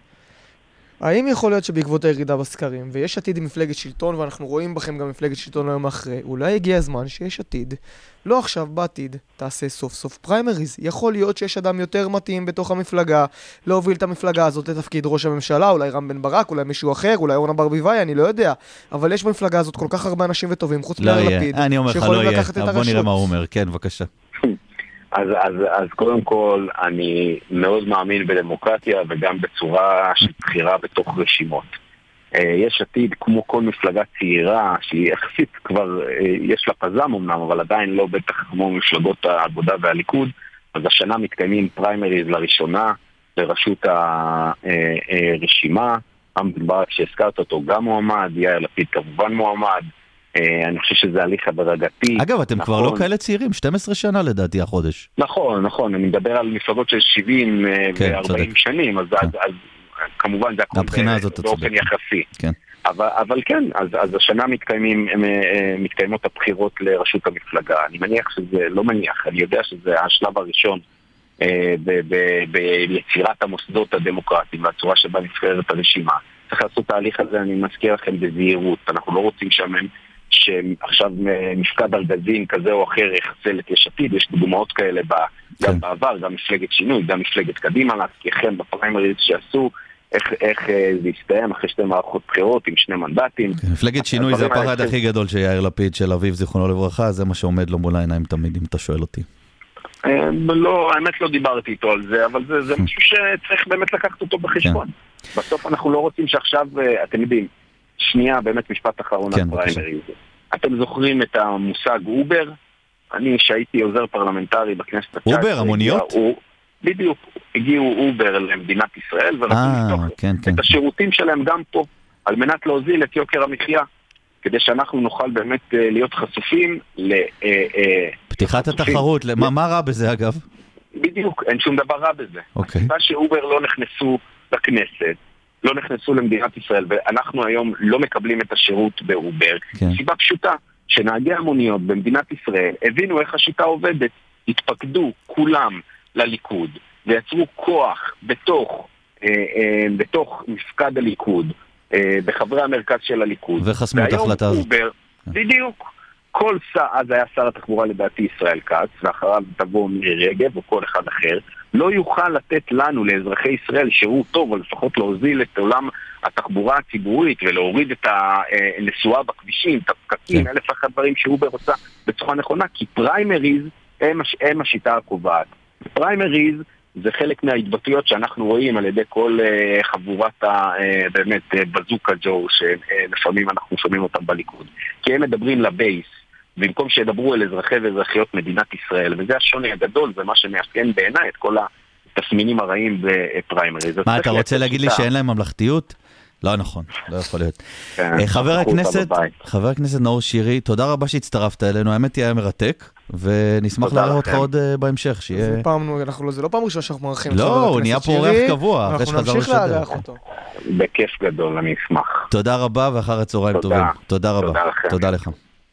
האם יכול להיות שבעקבות הירידה בסקרים, ויש עתיד עם מפלגת שלטון, ואנחנו רואים בכם גם מפלגת שלטון היום אחרי, אולי הגיע הזמן שיש עתיד, לא עכשיו, בעתיד, תעשה סוף סוף פריימריז. יכול להיות שיש אדם יותר מתאים בתוך המפלגה, להוביל את המפלגה הזאת לתפקיד ראש הממשלה, אולי רם בן ברק, אולי מישהו אחר, אולי אורנה ברביבאי, אני לא יודע. אבל יש במפלגה הזאת כל כך הרבה אנשים וטובים, חוץ מיאיר לפיד, שיכולים לקחת את הרשות. בוא נראה מה הוא אומר, כן, בבקשה. אז, אז, אז קודם כל, אני מאוד מאמין בדמוקרטיה וגם בצורה של בחירה בתוך רשימות. יש עתיד, כמו כל מפלגה צעירה, שהיא יחסית כבר, יש לה פזם אמנם, אבל עדיין לא בטח כמו מפלגות העבודה והליכוד, אז השנה מתקיימים פריימריז לראשונה לראשות הרשימה. רם בן ברק שהזכרת אותו גם מועמד, יאיר לפיד כמובן מועמד. אני חושב שזה הליך הדרגתי. אגב, אתם כבר לא כאלה צעירים, שתים עשרה שנה לדעתי החודש. נכון, נכון, אני מדבר על מפלגות של שבעים ו-ארבעים שנים, אז כמובן זה הכל באופן יחסי. אבל כן, אז השנה מתקיימות הבחירות לראשות המפלגה. אני מניח שזה, לא מניח, אני יודע שזה השלב הראשון ביצירת המוסדות הדמוקרטיים והצורה שבה נבחרת הרשימה. צריך לעשות תהליך הזה, אני מזכיר לכם בזהירות. אנחנו לא רוצים שהמם שעכשיו מפקד ארגזים כזה או אחר יחסל את יש עתיד. יש דוגמאות כאלה גם בעבר, גם מפלגת שינוי, גם מפלגת קדימה, להזכירכם בפריימריז שעשו, איך, איך זה יסתיים אחרי שתי מערכות בחירות עם שני מנדטים. מפלגת שינוי זה הפחד הכי גדול של יאיר לפיד, של אביב זיכרונו לברכה, זה מה שעומד לו מול העיניים תמיד, אם אתה שואל אותי. לא, האמת לא דיברתי איתו על זה, אבל זה, זה משהו שצריך באמת לקחת אותו בחשבון. בסוף אנחנו לא רוצים שעכשיו, אתם יודעים, שנייה, באמת משפט אחרון על פריימריז. אתם זוכרים את המושג אובר? אני שהייתי עוזר פרלמנטרי בכנסת התשע עשרה. אובר, המוניות? בדיוק, הגיעו אובר למדינת ישראל, ואנחנו נפתוח את השירותים שלהם גם פה, על מנת להוזיל את יוקר המחיה, כדי שאנחנו נוכל באמת להיות חשופים ל... פתיחת התחרות, מה רע בזה אגב? בדיוק, אין שום דבר רע בזה. הסיבה שאובר לא נכנסו לכנסת, לא נכנסו למדינת ישראל, ואנחנו היום לא מקבלים את השירות באובר, סיבה פשוטה, שנהגי המוניות במדינת ישראל הבינו איך השיטה עובדת, התפקדו כולם לליכוד, ויצרו כוח בתוך, אה, אה, בתוך מפקד הליכוד, אה, בחברי המרכז של הליכוד. וחסמו את ההחלטה הזאת. בדיוק. כל שר, אז היה שר התחבורה לדעתי ישראל כץ, ואחריו תבוא מירי רגב או כל אחד אחר, לא יוכל לתת לנו, לאזרחי ישראל, שירות טוב, או לפחות להוזיל את עולם התחבורה הציבורית, ולהוריד את הנסועה בכבישים, את הפקקים, אלף אחד דברים שאובר עושה בצורה נכונה, כי פריימריז הם, הם השיטה הקובעת. פריימריז זה חלק מההתבטאויות שאנחנו רואים על ידי כל uh, חבורת ה, uh, באמת uh, בזוקה ג'ו שלפעמים אנחנו שומעים אותם בליכוד, כי הם מדברים לבייס במקום שידברו אל אזרחי ואזרחיות מדינת ישראל, וזה השוני הגדול, זה מה שמאפיין בעיניי את כל התסמינים הרעים בפריימריז. מה, אתה רוצה להגיד לי שאין להם ממלכתיות? לא נכון, לא יכול להיות. חבר הכנסת, חבר הכנסת נאור שירי, תודה רבה שהצטרפת אלינו, האמת היא היה מרתק, ונשמח להראה אותך עוד בהמשך, שיהיה... זה לא פעם ראשונה שאנחנו מארחים. לא, הוא נהיה פה אורח קבוע, אנחנו נמשיך לארח אותו. בכיף גדול, אני אשמח. תודה רבה, ואחר הצהריים טובים. תודה רבה. תודה לך.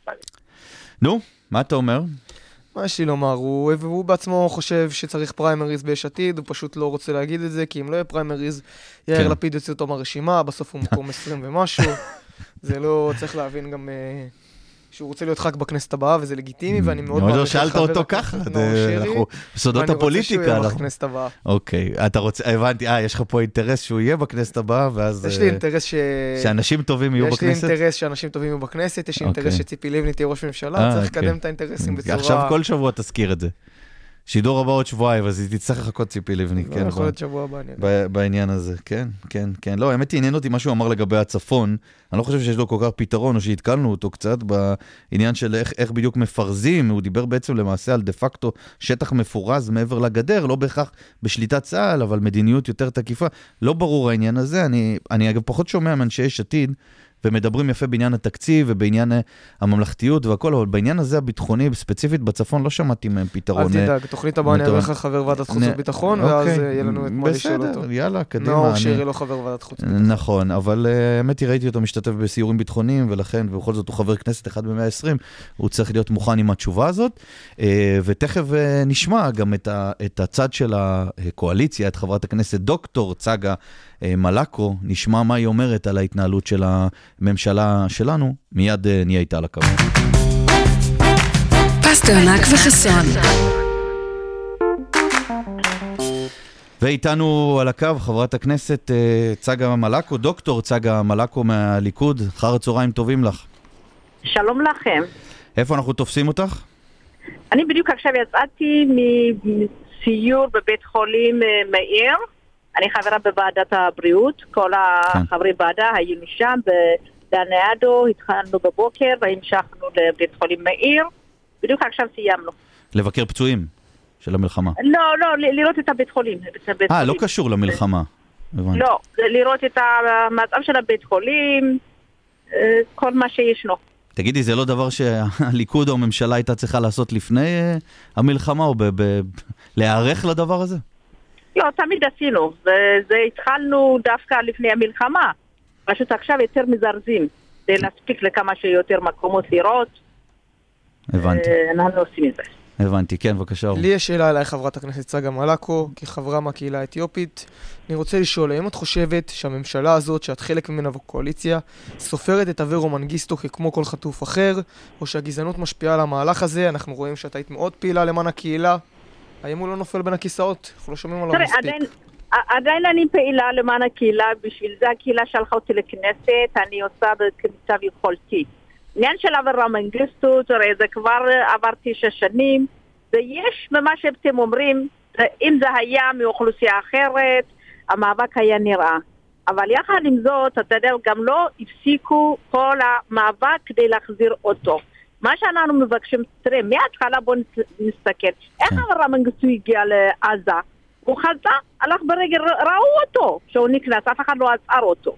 נו, מה אתה אומר? מה יש לי לומר, הוא, הוא בעצמו חושב שצריך פריימריז ביש עתיד, הוא פשוט לא רוצה להגיד את זה, כי אם לא יהיה פריימריז, יאיר כן. לפיד יוצא אותו מהרשימה, בסוף הוא מקום עשרים ומשהו, זה לא צריך להבין גם uh, שהוא רוצה להיות ח"כ בכנסת הבאה, וזה לגיטימי, ואני מאוד מעריך... שאלת אותו ככה, אנחנו בסודות הפוליטיקה. ואני רוצה שהוא יהיה בכנסת הבאה. אוקיי, אתה רוצה, הבנתי, אה, יש לך פה אינטרס שהוא יהיה בכנסת הבאה, ואז... יש לי אינטרס ש... שאנשים טובים יהיו בכנסת? יש לי אינטרס שאנשים טובים יהיו בכנסת, יש לי אינטרס שציפי לבני תהיה ראש ממשלה, צריך לקדם את האינטרסים בצורה... עכשיו כל שבוע תזכיר את זה. שידור הבא עוד שבועיים, אז היא תצטרך לחכות ציפי לבני, כן. יכול להיות שבוע הבא. בעניין הזה, כן, כן, כן. לא, האמת היא, עניין אותי מה שהוא אמר לגבי הצפון, אני לא חושב שיש לו כל כך פתרון, או שהתקלנו אותו קצת בעניין של איך, איך בדיוק מפרזים, הוא דיבר בעצם למעשה על דה פקטו שטח מפורז מעבר לגדר, לא בהכרח בשליטת צה"ל, אבל מדיניות יותר תקיפה. לא ברור העניין הזה, אני, אני אגב פחות שומע מאנשי יש עתיד, ומדברים יפה בעניין התקציב ובעניין הממלכתיות והכל, אבל בעניין הזה הביטחוני, ספציפית בצפון, לא שמעתי מהם פתרון. אל תדאג, תוכנית הבאה אני אערך חבר ועדת חוץ וביטחון, ואז יהיה לנו את מה לשאול אותו. בסדר, יאללה, קדימה. נאור שירי לא חבר ועדת חוץ וביטחון. נכון, אבל האמת היא, ראיתי אותו משתתף בסיורים ביטחוניים, ולכן, ובכל זאת הוא חבר כנסת אחד ב-מאה ועשרים, הוא צריך להיות מוכן עם התשובה הזאת, ותכף נשמע גם את הצד של הקואליציה, את חברת הכנסת דוקטור צגה מלקו, נשמע מה היא אומרת על ההתנהלות של הממשלה שלנו, מיד נהיה איתה על הקו. פסטרנק וחסון. ואיתנו על הקו חברת הכנסת צגה מלקו, דוקטור צגה מלקו מהליכוד, אחר הצהריים טובים לך. שלום לכם. איפה אנחנו תופסים אותך? אני בדיוק עכשיו יצאתי מסיור בבית חולים מאיר, אני חברה בוועדת הבריאות, כל החברי ועדה היינו שם בדניאדו, התחלנו בבוקר והמשכנו לבית חולים מאיר, בדיוק עכשיו סיימנו. לבקר פצועים? של המלחמה? לא, לא, לראות את הבית חולים. אה, לא קשור למלחמה. לא, לראות את המצב של הבית חולים, כל מה שישנו. תגידי, זה לא דבר שהליכוד או הממשלה הייתה צריכה לעשות לפני המלחמה, או להיערך לדבר הזה? לא, תמיד עשינו, וזה התחלנו דווקא לפני המלחמה. פשוט עכשיו יותר מזרזים, כדי להספיק לכמה שיותר מקומות לראות. הבנתי. אנחנו עושים את זה. הבנתי, כן, בבקשה. לי יש שאלה אליי, חברת הכנסת צגה מלקו, כחברה מהקהילה האתיופית. אני רוצה לשאול, האם את חושבת שהממשלה הזאת, שאת חלק ממנה בקואליציה, סופרת את אברו מנגיסטו ככמו כל חטוף אחר, או שהגזענות משפיעה על המהלך הזה? אנחנו רואים שאת היית מאוד פעילה למען הקהילה. האם הוא לא נופל בין הכיסאות? אנחנו לא שומעים עליו מספיק. עדיין, עדיין אני פעילה למען הקהילה, בשביל זה הקהילה שלחה אותי לכנסת, אני עושה כמיטב יכולתי. עניין של אברה מנגיסטו, תראה, זה כבר עבר תשע שנים, ויש ממה שאתם אומרים, אם זה היה מאוכלוסייה אחרת, המאבק היה נראה. אבל יחד עם זאת, אתה יודע, גם לא הפסיקו כל המאבק כדי להחזיר אותו. מה שאנחנו מבקשים, תראה, מההתחלה בוא נסתכל, איך אברה מנגיסטו הגיע לעזה? הוא חזר, הלך ברגל, ראו אותו, שהוא נכנס, אף אחד לא עצר אותו.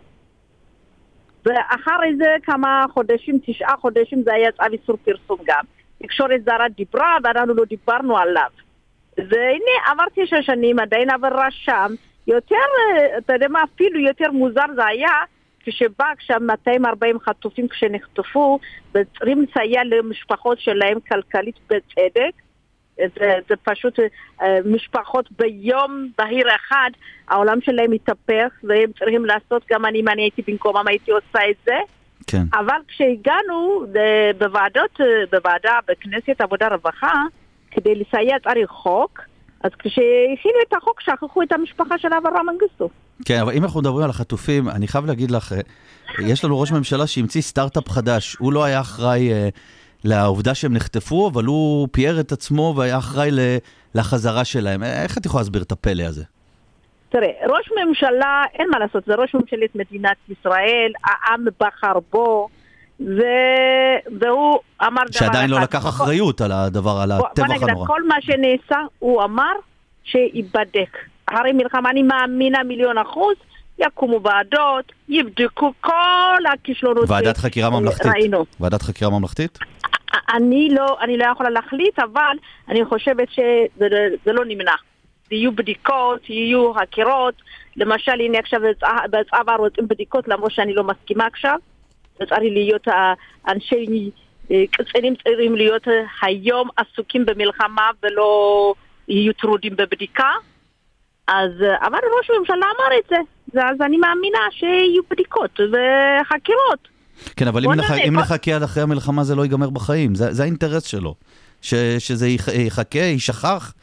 ואחרי זה כמה חודשים, תשעה חודשים, זה היה צו איסור פרסום גם. תקשורת זרה דיברה, ואנחנו לא דיברנו עליו. והנה, עברתי שש שנים, עדיין עברה שם, יותר, אתה יודע מה, אפילו יותר מוזר זה היה, כשבא כשם מאתיים וארבעים חטופים כשנחטפו, וצריכים לסייע למשפחות שלהם כלכלית בצדק, זה, זה פשוט משפחות ביום בהיר אחד, העולם שלהם מתהפך, והם צריכים לעשות, גם אני, אם אני הייתי במקומם, הייתי עושה את זה. כן. אבל כשהגענו בוועדות, בוועדה, בכנסת עבודה רווחה, כדי לסייע צריך חוק, אז כשהכינו את החוק, שכחו את המשפחה של אברה מנגיסטו. כן, אבל אם אנחנו מדברים על החטופים, אני חייב להגיד לך, יש לנו ראש ממשלה שהמציא סטארט-אפ חדש, הוא לא היה אחראי לעובדה שהם נחטפו, אבל הוא פייר את עצמו והיה אחראי לחזרה שלהם. איך את יכולה להסביר את הפלא הזה? תראה, ראש ממשלה, אין מה לעשות, זה ראש ממשלת מדינת ישראל, העם בחר בו, ו... והוא אמר דבר... שעדיין לא לקח אחריות על הדבר, על הטבח הנורא. בוא נגיד, כל מה שנעשה, הוא אמר שיבדק. הרי מלחמה, אני מאמינה מיליון אחוז, יקומו ועדות, יבדקו כל הכישלונות. ועדת חקירה ממלכתית. ראינו. ועדת חקירה ממלכתית? אני לא, אני לא יכולה להחליט, אבל אני חושבת שזה לא נמנע. יהיו בדיקות, יהיו חקירות. למשל, הנה עכשיו בצעבר רוצים בדיקות, למרות שאני לא מסכימה עכשיו. צריך להיות אנשי קצינים צריכים להיות היום עסוקים במלחמה ולא יהיו טרודים בבדיקה. אז, אבל ראש הממשלה אמר את זה. אז אני מאמינה שיהיו בדיקות וחקירות. כן, אבל אם, נח... נ... אם נחכה עד אחרי המלחמה זה לא ייגמר בחיים. זה, זה האינטרס שלו. ש... שזה יחכה, יישכח,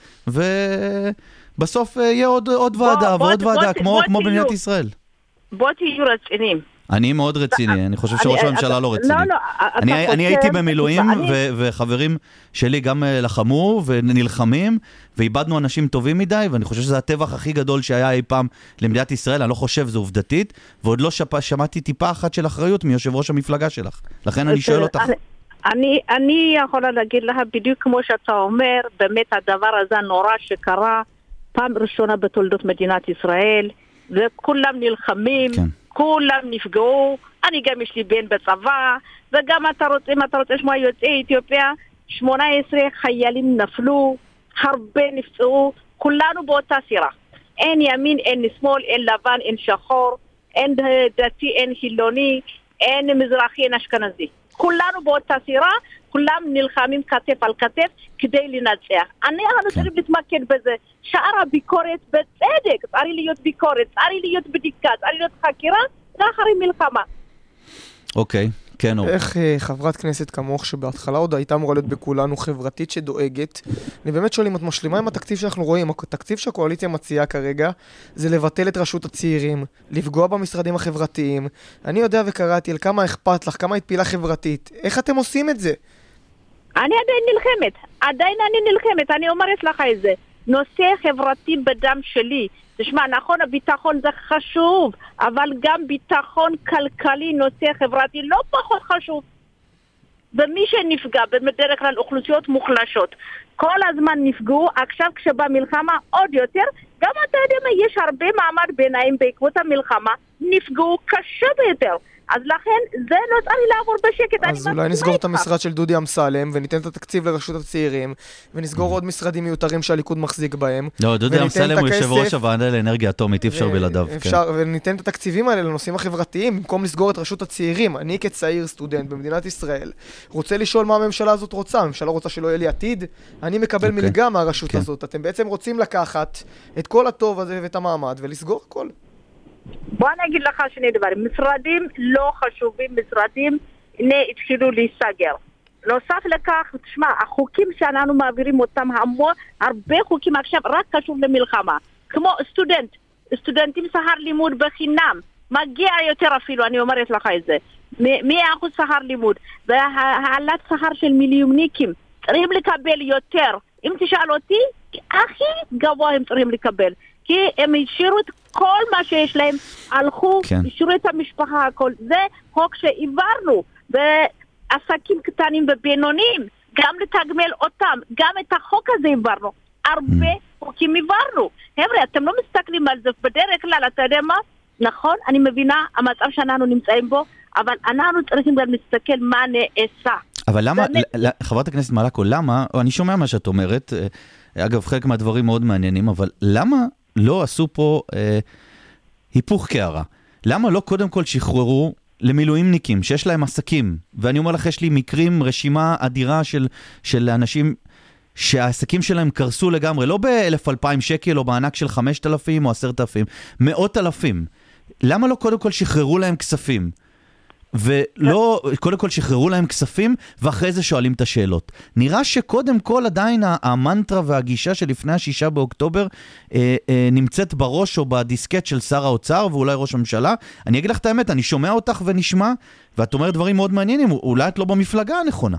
ובסוף יהיה עוד, עוד ועדה בוא, ועוד בוא, ועדה, בוא, כמו, בוא כמו במדינת ישראל. בוא תהיו רציניים. אני מאוד רציני, אני חושב שראש הממשלה לא רציני. אני הייתי במילואים, וחברים שלי גם לחמו ונלחמים, ואיבדנו אנשים טובים מדי, ואני חושב שזה הטבח הכי גדול שהיה אי פעם למדינת ישראל, אני לא חושב, זו עובדתית, ועוד לא שמעתי טיפה אחת של אחריות מיושב ראש המפלגה שלך. לכן אני שואל אותך. אני יכולה להגיד לך, בדיוק כמו שאתה אומר, באמת הדבר הזה הנורא שקרה, פעם ראשונה בתולדות מדינת ישראל, וכולם נלחמים, כולם נפגעו, אני גם יש לי בן בצבא, וגם אתה רוצה, אם אתה רוצה לשמוע יוצאי אתיופיה, שמונה עשרה חיילים נפלו, הרבה נפצעו, כולנו באותה סירה. אין ימין, אין שמאל, אין לבן, אין שחור, אין דתי, אין חילוני, אין מזרחי, אין אשכנזי. כולנו באותה סירה, כולם נלחמים כתף על כתף כדי לנצח. אני אנחנו צריכים להתמקד בזה. שאר הביקורת בצדק, צריך להיות ביקורת, צריך להיות בדיקה, צריך להיות חקירה, לאחרי מלחמה. אוקיי, כן. איך חברת כנסת כמוך, שבהתחלה עוד הייתה אמורה להיות בכולנו חברתית שדואגת, אני באמת שואל אם את משלימה עם התקציב שאנחנו רואים, התקציב שהקואליציה מציעה כרגע, זה לבטל את רשות הצעירים, לפגוע במשרדים החברתיים. אני יודע וקראתי על כמה אכפת לך, כמה היית פעילה חברתית. איך אתם עושים את זה? אני עדיין נלחמת, עדיין אני נלחמת, אני אומרת לך את זה. נושא חברתי בדם שלי. תשמע, נכון, הביטחון זה חשוב, אבל גם ביטחון כלכלי, נושא חברתי, לא פחות חשוב. ומי שנפגע, בדרך כלל אוכלוסיות מוחלשות. כל הזמן נפגעו, עכשיו כשבא מלחמה עוד יותר, גם אתה יודע מה, יש הרבה מעמד ביניים בעקבות המלחמה, נפגעו קשה ביותר. אז לכן זה לא צריך לעבור בשקט. אז אולי נסגור את המשרד של דודי אמסלם, וניתן את התקציב לרשות הצעירים, ונסגור עוד משרדים מיותרים שהליכוד מחזיק בהם. לא, דודי אמסלם הוא יושב ראש הוועדה לאנרגיה אטומית, אי אפשר בלעדיו. וניתן את התקציבים האלה לנושאים החברתיים, במקום לסגור את רשות הצעירים. אני כצעיר סטודנט במדינת ישראל, רוצה לשאול מה הממשלה הזאת רוצה. הממשלה רוצה שלא יהיה לי עתיד, אני מקבל מלגה מהרשות הזאת. אתם בעצם רוצים לקחת את כל הטוב הזה ואת המעמד ולסגור הכל. בוא אני אגיד לך שני דברים, משרדים לא חשובים, משרדים הנה התחילו להיסגר. נוסף לכך, תשמע, החוקים שאנחנו מעבירים אותם, המון, הרבה חוקים עכשיו רק קשור למלחמה. כמו סטודנט, סטודנטים שכר לימוד בחינם, מגיע יותר אפילו, אני אומרת לך את זה. מאה אחוז שכר לימוד, והעלת שכר של מיליומניקים, צריכים לקבל יותר. אם תשאל אותי, הכי גבוה הם צריכים לקבל. כי הם השאירו את כל מה שיש להם, הלכו, כן. השאירו את המשפחה, הכל. זה חוק שהעברנו, ועסקים קטנים ובינוניים, גם לתגמל אותם, גם את החוק הזה העברנו. הרבה mm. חוקים העברנו. חבר'ה, אתם לא מסתכלים על זה, בדרך כלל, אתה יודע מה? נכון, אני מבינה, המצב שאנחנו נמצאים בו, אבל אנחנו צריכים גם להסתכל מה נעשה. אבל למה, חברת הכנסת מלקו, למה, אני שומע מה שאת אומרת, אגב, חלק מהדברים מאוד מעניינים, אבל למה לא עשו פה אה, היפוך קערה? למה לא קודם כל שחררו למילואימניקים שיש להם עסקים? ואני אומר לך, יש לי מקרים, רשימה אדירה של, של אנשים שהעסקים שלהם קרסו לגמרי, לא ב-אלף אלפיים שקל או מענק של חמשת אלפים או עשרת אלפים, מאות אלפים. למה לא קודם כל שחררו להם כספים? ולא, קודם כל שחררו להם כספים, ואחרי זה שואלים את השאלות. נראה שקודם כל עדיין המנטרה והגישה שלפני השישה באוקטובר אה, אה, נמצאת בראש או בדיסקט של שר האוצר ואולי ראש הממשלה. אני אגיד לך את האמת, אני שומע אותך ונשמע, ואת אומרת דברים מאוד מעניינים, אולי את לא במפלגה הנכונה.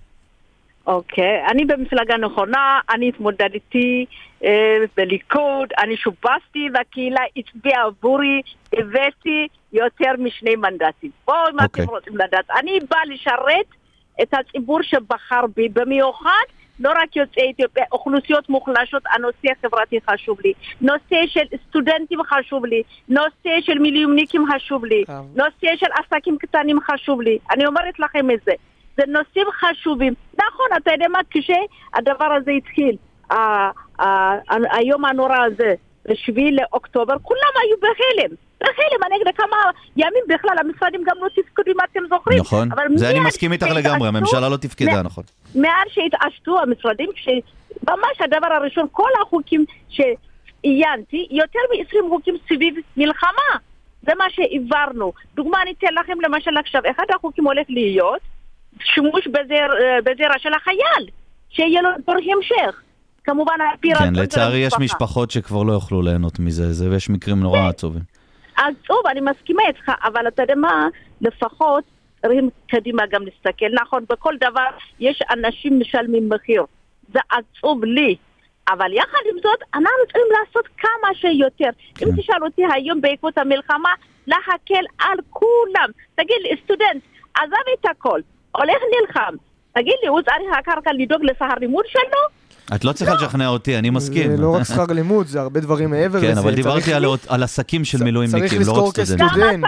אוקיי, אני במפלגה נכונה, אני התמודדתי אה, בליכוד, אני שובסתי והקהילה הצביעה עבורי, הבאתי יותר משני מנדטים. בואו מה אתם רוצים לדעת, אני באה לשרת את הציבור שבחר בי, במיוחד לא רק יוצאי אתיופיה, אוכלוסיות מוחלשות, הנושא החברתי חשוב לי, נושא של סטודנטים חשוב לי, נושא של מיליומניקים חשוב לי, נושא של עסקים קטנים חשוב לי, אני אומרת לכם את זה. זה נושאים חשובים. נכון, אתה יודע מה, כשהדבר הזה התחיל, היום הנורא הזה, בשביעי לאוקטובר, כולם היו בחלם. בחלם, אני אגיד כמה ימים בכלל, המשרדים גם לא תפקדו, מה אתם זוכרים. נכון, זה אני מסכים איתך לגמרי, הממשלה לא תפקדה, נכון. מעל שהתעשתו המשרדים, שממש הדבר הראשון, כל החוקים שעיינתי, יותר מ-עשרים חוקים סביב מלחמה. זה מה שהעברנו. דוגמה, אני אתן לכם למשל עכשיו, אחד החוקים הולך להיות, שימוש בזר, בזרע של החייל, שיהיה לו דור המשך. כמובן, כן, לצערי יש משפחות שכבר לא יוכלו ליהנות מזה, זה, ויש מקרים נורא עצובים. עצוב, אני מסכימה איתך, אבל אתה יודע מה, לפחות, רים קדימה גם להסתכל. נכון, בכל דבר יש אנשים משלמים מחיר. זה עצוב לי. אבל יחד עם זאת, אנחנו צריכים לעשות כמה שיותר. אם תשאל אותי היום בעקבות המלחמה, להקל על כולם. תגיד לי, סטודנט, עזב את הכל. הולך נלחם. תגיד לי, הוא צריך הקרקע לדאוג לשכר לימוד שלו? את לא צריכה לשכנע אותי, אני מסכים. זה לא רק שכר לימוד, זה הרבה דברים מעבר לזה. כן, אבל דיברתי על עסקים של מילואימניקים, לא רק סטודנטים. גם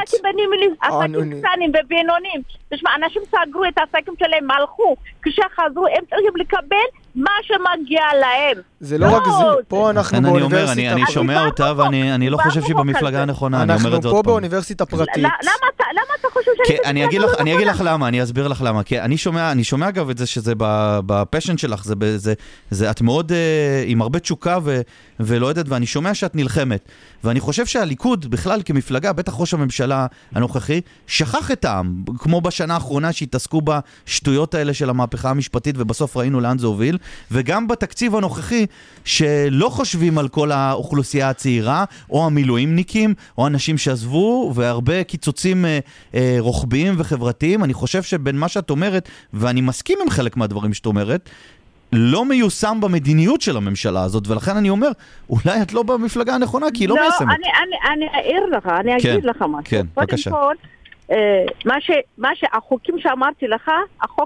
עסקים קטנים ובינוניים. תשמע, אנשים סגרו את העסקים שלהם, הלכו. כשחזרו, הם צריכים לקבל מה שמגיע להם. זה לא רק זה, פה אנחנו באוניברסיטה. אני שומע אותה ואני לא חושב שהיא במפלגה הנכונה, אני אומר את זה עוד פעם. אנחנו פה באוניברסיטה פרטית. למה אתה חושב שאני במפלגה לא נכונה? אני אגיד לך למה, אני אסביר לך למה. כי אני שומע אגב את זה שזה בפשן שלך, את מאוד עם הרבה תשוקה ולא יודעת, ואני שומע שאת נלחמת. ואני חושב שהליכוד בכלל כמפלגה, בטח ראש הממשלה הנוכחי, שכח את העם, כמו בשנה האחרונה שהתעסקו בשטויות האלה של המהפכה המשפטית, ובסוף ראינו לאן זה הוביל, וגם בתקציב הנוכחי, שלא חושבים על כל האוכלוסייה הצעירה, או המילואימניקים, או אנשים שעזבו, והרבה קיצוצים אה, אה, רוחביים וחברתיים. אני חושב שבין מה שאת אומרת, ואני מסכים עם חלק מהדברים שאת אומרת, לא מיושם במדיניות של הממשלה הזאת, ולכן אני אומר, אולי את לא במפלגה הנכונה, כי היא לא מיישמת. לא, אני, אני, אני אעיר לך, אני אגיד כן, לך משהו. כן, בבקשה. קודם כל, מה, ש, מה שהחוקים שאמרתי לך, החוק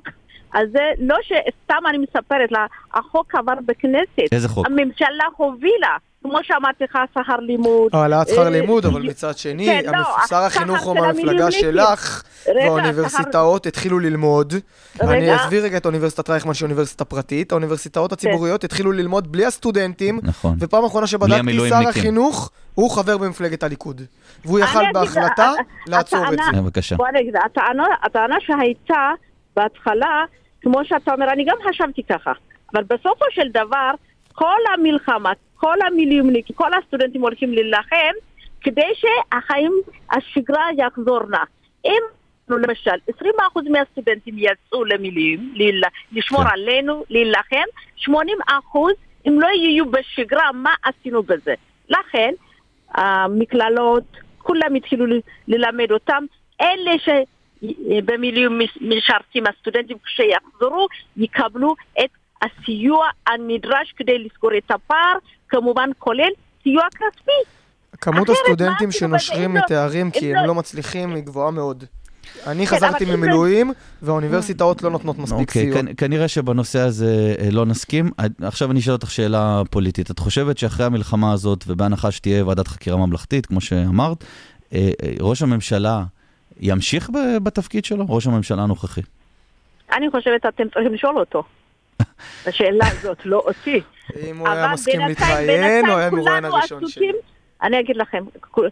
אז זה לא שסתם אני מספרת לה, החוק עבר בכנסת. איזה חוק? הממשלה הובילה. כמו שאמרתי לך, שכר לימוד. העלאת שכר לימוד, אבל מצד שני, שר החינוך הוא מהמפלגה שלך, והאוניברסיטאות התחילו ללמוד. אני אסביר רגע את אוניברסיטת רייכמן, שהיא אוניברסיטה פרטית. האוניברסיטאות הציבוריות התחילו ללמוד בלי הסטודנטים, ופעם האחרונה שבדקתי, שר החינוך הוא חבר במפלגת הליכוד. והוא יכל בהחלטה לעצור את זה. בבקשה. בוא נגיד, הטענה שהייתה בהתחלה, כמו שאתה אומר, אני גם חשבתי ככה, אבל בסופו של דבר, כל המלחמה, כל המילואימניקים, כל הסטודנטים הולכים להילחם, כדי שהחיים, השגרה יחזורנה. אם, למשל, עשרים אחוז מהסטודנטים יצאו למילואים, לשמור כן. עלינו, להילחם, שמונים אחוז, אם לא יהיו בשגרה, מה עשינו בזה? לכן, המכללות, כולם התחילו ללמד אותם, אלה שבמילואים משרתים הסטודנטים, כשיחזרו, יקבלו את הסיוע הנדרש כדי לסגור את הפער, כמובן כולל סיוע כספי. כמות הסטודנטים שנושרים מתארים כי הם לא מצליחים היא גבוהה מאוד. אני חזרתי ממילואים, והאוניברסיטאות לא נותנות מספיק סיוע. כנראה שבנושא הזה לא נסכים. עכשיו אני אשאל אותך שאלה פוליטית. את חושבת שאחרי המלחמה הזאת, ובהנחה שתהיה ועדת חקירה ממלכתית, כמו שאמרת, ראש הממשלה ימשיך בתפקיד שלו? ראש הממשלה הנוכחי. אני חושבת אתם צריכים לשאול אותו. השאלה הזאת, לא אותי. אם הוא היה מסכים להתראיין, או היה מרואיין הראשון שלי. אני אגיד לכם,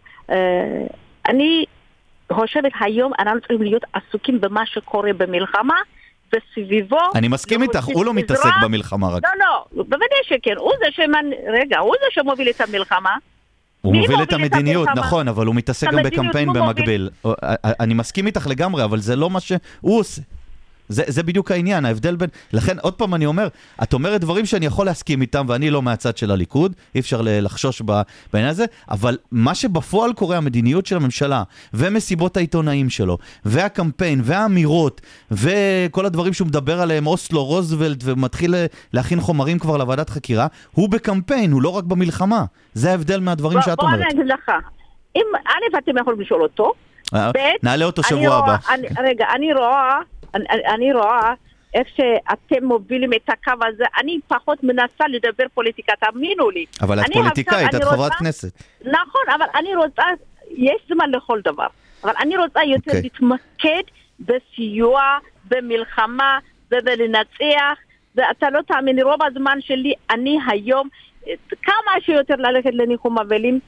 אני חושבת היום אנחנו צריכים להיות עסוקים במה שקורה במלחמה, וסביבו... אני מסכים איתך, הוא לא מתעסק במלחמה רק. לא, לא, בוודאי שכן, הוא זה שמנ... רגע, הוא זה שמוביל את המלחמה. הוא מוביל את המדיניות, נכון, אבל הוא מתעסק גם בקמפיין במקביל. אני מסכים איתך לגמרי, אבל זה לא מה שהוא עושה. זה, זה בדיוק העניין, ההבדל בין... לכן, עוד פעם אני אומר, את אומרת דברים שאני יכול להסכים איתם, ואני לא מהצד של הליכוד, אי אפשר לחשוש בעניין הזה, אבל מה שבפועל קורה, המדיניות של הממשלה, ומסיבות העיתונאים שלו, והקמפיין, והאמירות, וכל הדברים שהוא מדבר עליהם, אוסלו, רוזוולט, ומתחיל להכין חומרים כבר לוועדת חקירה, הוא בקמפיין, הוא לא רק במלחמה. זה ההבדל מהדברים שאת אומרת. בוא אני אגיד לך, אם א' אתם יכולים לשאול אותו, נעלה אותו שבוע הבא. רגע, אני רואה אני, אני רואה איך שאתם מובילים את הקו הזה, אני פחות מנסה לדבר פוליטיקה, תאמינו לי. אבל את פוליטיקאית, את חברת כנסת. נכון, אבל אני רוצה, יש זמן לכל דבר, אבל אני רוצה יותר okay. להתמקד בסיוע, במלחמה, ובלנצח, ואתה לא תאמין, רוב הזמן שלי, אני היום, כמה שיותר ללכת לניחום אבלים.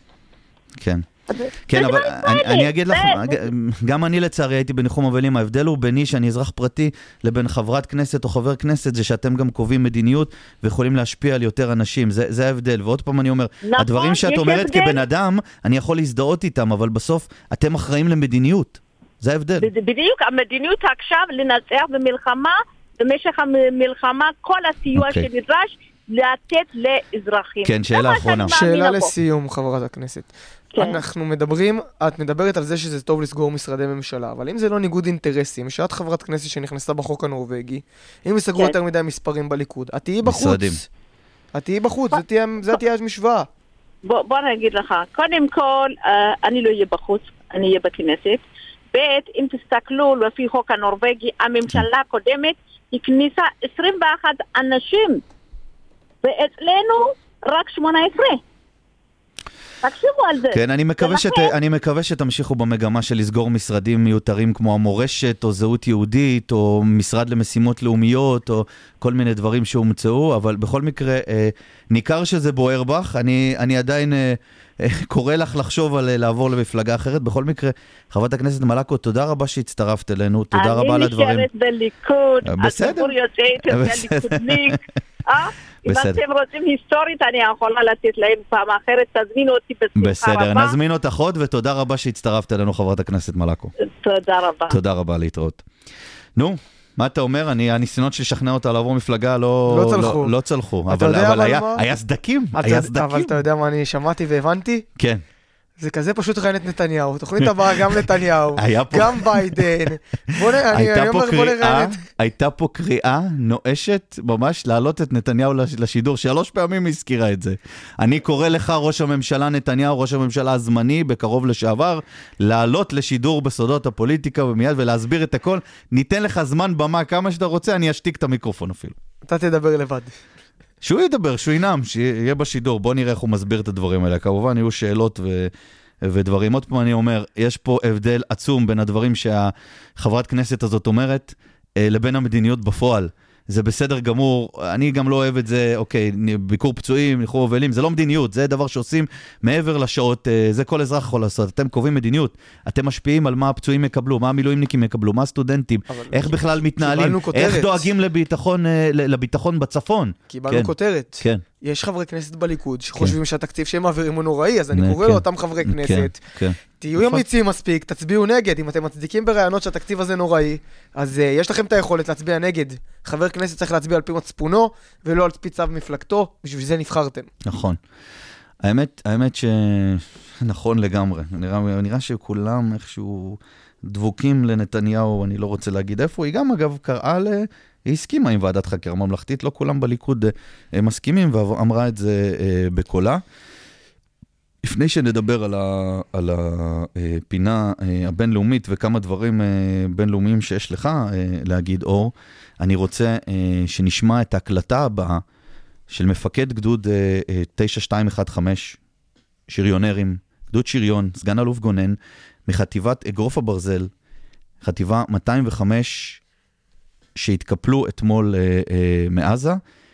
כן. כן, אבל אני אגיד לך, גם אני לצערי הייתי בניחום אבלים, ההבדל הוא ביני שאני אזרח פרטי לבין חברת כנסת או חבר כנסת, זה שאתם גם קובעים מדיניות ויכולים להשפיע על יותר אנשים, זה ההבדל. ועוד פעם אני אומר, הדברים שאת אומרת כבן אדם, אני יכול להזדהות איתם, אבל בסוף אתם אחראים למדיניות, זה ההבדל. בדיוק, המדיניות עכשיו לנצח במלחמה, במשך המלחמה, כל הסיוע שנדרש, לתת לאזרחים. כן, שאלה אחרונה. שאלה לסיום, חברת הכנסת. אנחנו מדברים, את מדברת על זה שזה טוב לסגור משרדי ממשלה, אבל אם זה לא ניגוד אינטרסים, שאת חברת כנסת שנכנסה בחוק הנורווגי, אם יסגרו יותר מדי מספרים בליכוד, את תהיי בחוץ. את תהיי בחוץ, זה תהיה משוואה. בוא נגיד לך, קודם כל, אני לא אהיה בחוץ, אני אהיה בכנסת. ב' אם תסתכלו לפי חוק הנורווגי, הממשלה הקודמת הכניסה עשרים ואחד אנשים, ואצלנו רק שמונה עשרה. תקשיבו על זה. כן, אני מקווה, שת, אני מקווה שתמשיכו במגמה של לסגור משרדים מיותרים כמו המורשת, או זהות יהודית, או משרד למשימות לאומיות, או כל מיני דברים שהומצאו, אבל בכל מקרה, אה, ניכר שזה בוער בך. אני, אני עדיין אה, אה, קורא לך לחשוב על לעבור למפלגה אחרת. בכל מקרה, חברת הכנסת מלקו, תודה רבה שהצטרפת אלינו. תודה רבה על הדברים. אני נשארת בליכוד. בסדר. הציבור יוצא איתם מהליכודניק. אה? אם אתם רוצים היסטורית, אני יכולה לתת להם פעם אחרת, תזמינו אותי בשמחה רבה. בסדר, נזמין אותך עוד, ותודה רבה שהצטרפת אלינו, חברת הכנסת מלקו. תודה רבה. תודה רבה, להתראות. נו, מה אתה אומר? הניסיונות לשכנע אותה לעבור מפלגה לא צלחו. לא צלחו, אבל היה סדקים, היה סדקים. אבל אתה יודע מה אני שמעתי והבנתי? כן. זה כזה פשוט ראיין את נתניהו, תוכנית הבאה גם נתניהו, גם ביידן. הייתה פה קריאה נואשת ממש להעלות את נתניהו לשידור, שלוש פעמים הזכירה את זה. אני קורא לך ראש הממשלה נתניהו, ראש הממשלה הזמני, בקרוב לשעבר, לעלות לשידור בסודות הפוליטיקה ומיד ולהסביר את הכל. ניתן לך זמן במה כמה שאתה רוצה, אני אשתיק את המיקרופון אפילו. אתה תדבר לבד. שהוא ידבר, שהוא ינם, שיהיה בשידור. בוא נראה איך הוא מסביר את הדברים האלה. כמובן, יהיו שאלות ו... ודברים. עוד פעם אני אומר, יש פה הבדל עצום בין הדברים שהחברת כנסת הזאת אומרת, לבין המדיניות בפועל. זה בסדר גמור, אני גם לא אוהב את זה, אוקיי, ביקור פצועים, ניחור אבלים, זה לא מדיניות, זה דבר שעושים מעבר לשעות, זה כל אזרח יכול לעשות, אתם קובעים מדיניות, אתם משפיעים על מה הפצועים יקבלו, מה המילואימניקים יקבלו, מה הסטודנטים, איך בכלל מתנהלים, איך דואגים לביטחון, לביטחון בצפון. קיבלנו כותרת. כן. יש חברי כנסת בליכוד שחושבים שהתקציב שהם מעבירים הוא נוראי, אז אני קורא לאותם חברי כנסת, תהיו אמיצים מספיק, תצביעו נגד, אם אתם מצדיקים ברעיונות שהתקציב הזה נוראי, אז יש לכם את היכולת להצביע נגד. חבר כנסת צריך להצביע על פי מצפונו, ולא על פי צו מפלגתו, בשביל זה נבחרתם. נכון. האמת, האמת שנכון לגמרי. נראה, נראה שכולם איכשהו דבוקים לנתניהו, אני לא רוצה להגיד איפה, היא גם אגב קראה ל... היא הסכימה עם ועדת חקירה ממלכתית, לא כולם בליכוד אה, מסכימים, ואמרה את זה אה, בקולה. לפני שנדבר על, ה, על הפינה אה, הבינלאומית וכמה דברים אה, בינלאומיים שיש לך אה, להגיד, אור, אני רוצה אה, שנשמע את ההקלטה הבאה של מפקד גדוד אה, אה, תשע שתיים אחת חמש, שריונרים, גדוד שריון, סגן אלוף גונן, מחטיבת אגרוף הברזל, חטיבה מאתיים וחמש, שהתקפלו אתמול אה, אה, מעזה,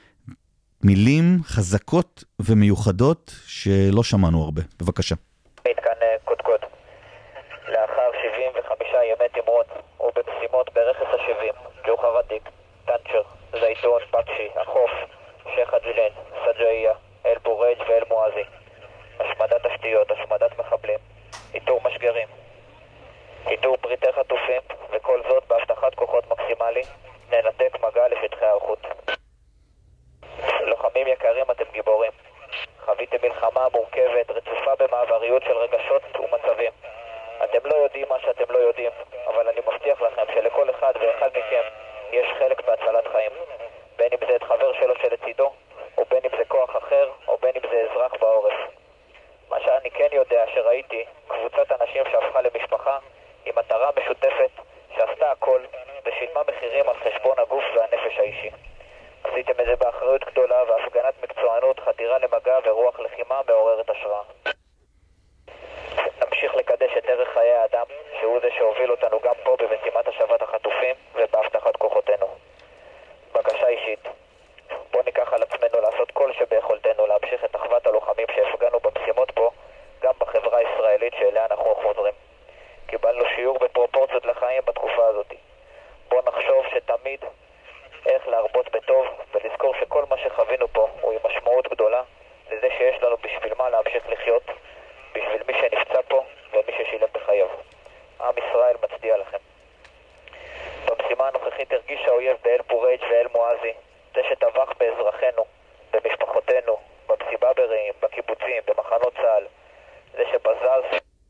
מילים חזקות ומיוחדות שלא שמענו הרבה. בבקשה. מתקן קודקוד. לאחר שבעים וחמישה ימי תמרון ובמשימות ברכס ה-שבעים, ג'וחר עתיק, טנצ'ר, זייתון, פקשי, החוף, שייח הג'ילן, סג'איה, אל בורג' ואל מואזי. השמדת תשתיות, השמדת מחבלים, איתור משגרים, איתור פריטי חטופים, וכל זאת בהבטחת כוחות מקסימלי, ננתק מגע לשטחי האיכות. לוחמים יקרים, אתם גיבורים. חוויתם מלחמה מורכבת, רצופה במעבריות של רגשות ומצבים. אתם לא יודעים מה שאתם לא יודעים, אבל אני מבטיח לכם שלכל אחד ואחד מכם יש חלק בהצלת חיים. בין אם זה את חבר שלו שלצידו, או בין אם זה כוח אחר, או בין אם זה אזרח בעורף. מה שאני כן יודע שראיתי, קבוצת אנשים שהפכה למשפחה עם מטרה משותפת שעשתה הכל ושילמה מחירים על חשבון הגוף והנפש האישי. עשיתם את זה באחריות גדולה והפגנת מקצוענות, חתירה למגע ורוח לחימה מעוררת השראה. נמשיך לקדש את ערך חיי האדם, שהוא זה שהוביל אותנו גם פה במשימת השבת החטופים ובהבטחת כוחותינו. בקשה אישית, בוא ניקח על עצמנו לעשות כל שביכולתנו להמשיך את אחוות הלוחמים שהפגנו במשימות פה, גם בחברה הישראלית שאליה אנחנו חוזרים. קיבלנו שיעור בפרופורציות לחיים בתקופה הזאת. בוא נחשוב שתמיד איך להרבות בטוב ולזכור שכל מה שחווינו פה הוא עם משמעות גדולה לזה שיש לנו בשביל מה להמשיך לחיות, בשביל מי שנפצע פה ומי ששילם בחייו. עם ישראל מצדיע לכם. במשימה הנוכחית הרגיש האויב באל בורג' ואל מואזי, זה שטבח באזרחינו, במשפחותינו, במסיבה ברעים, בקיבוצים, במחנות צה"ל, זה שבזז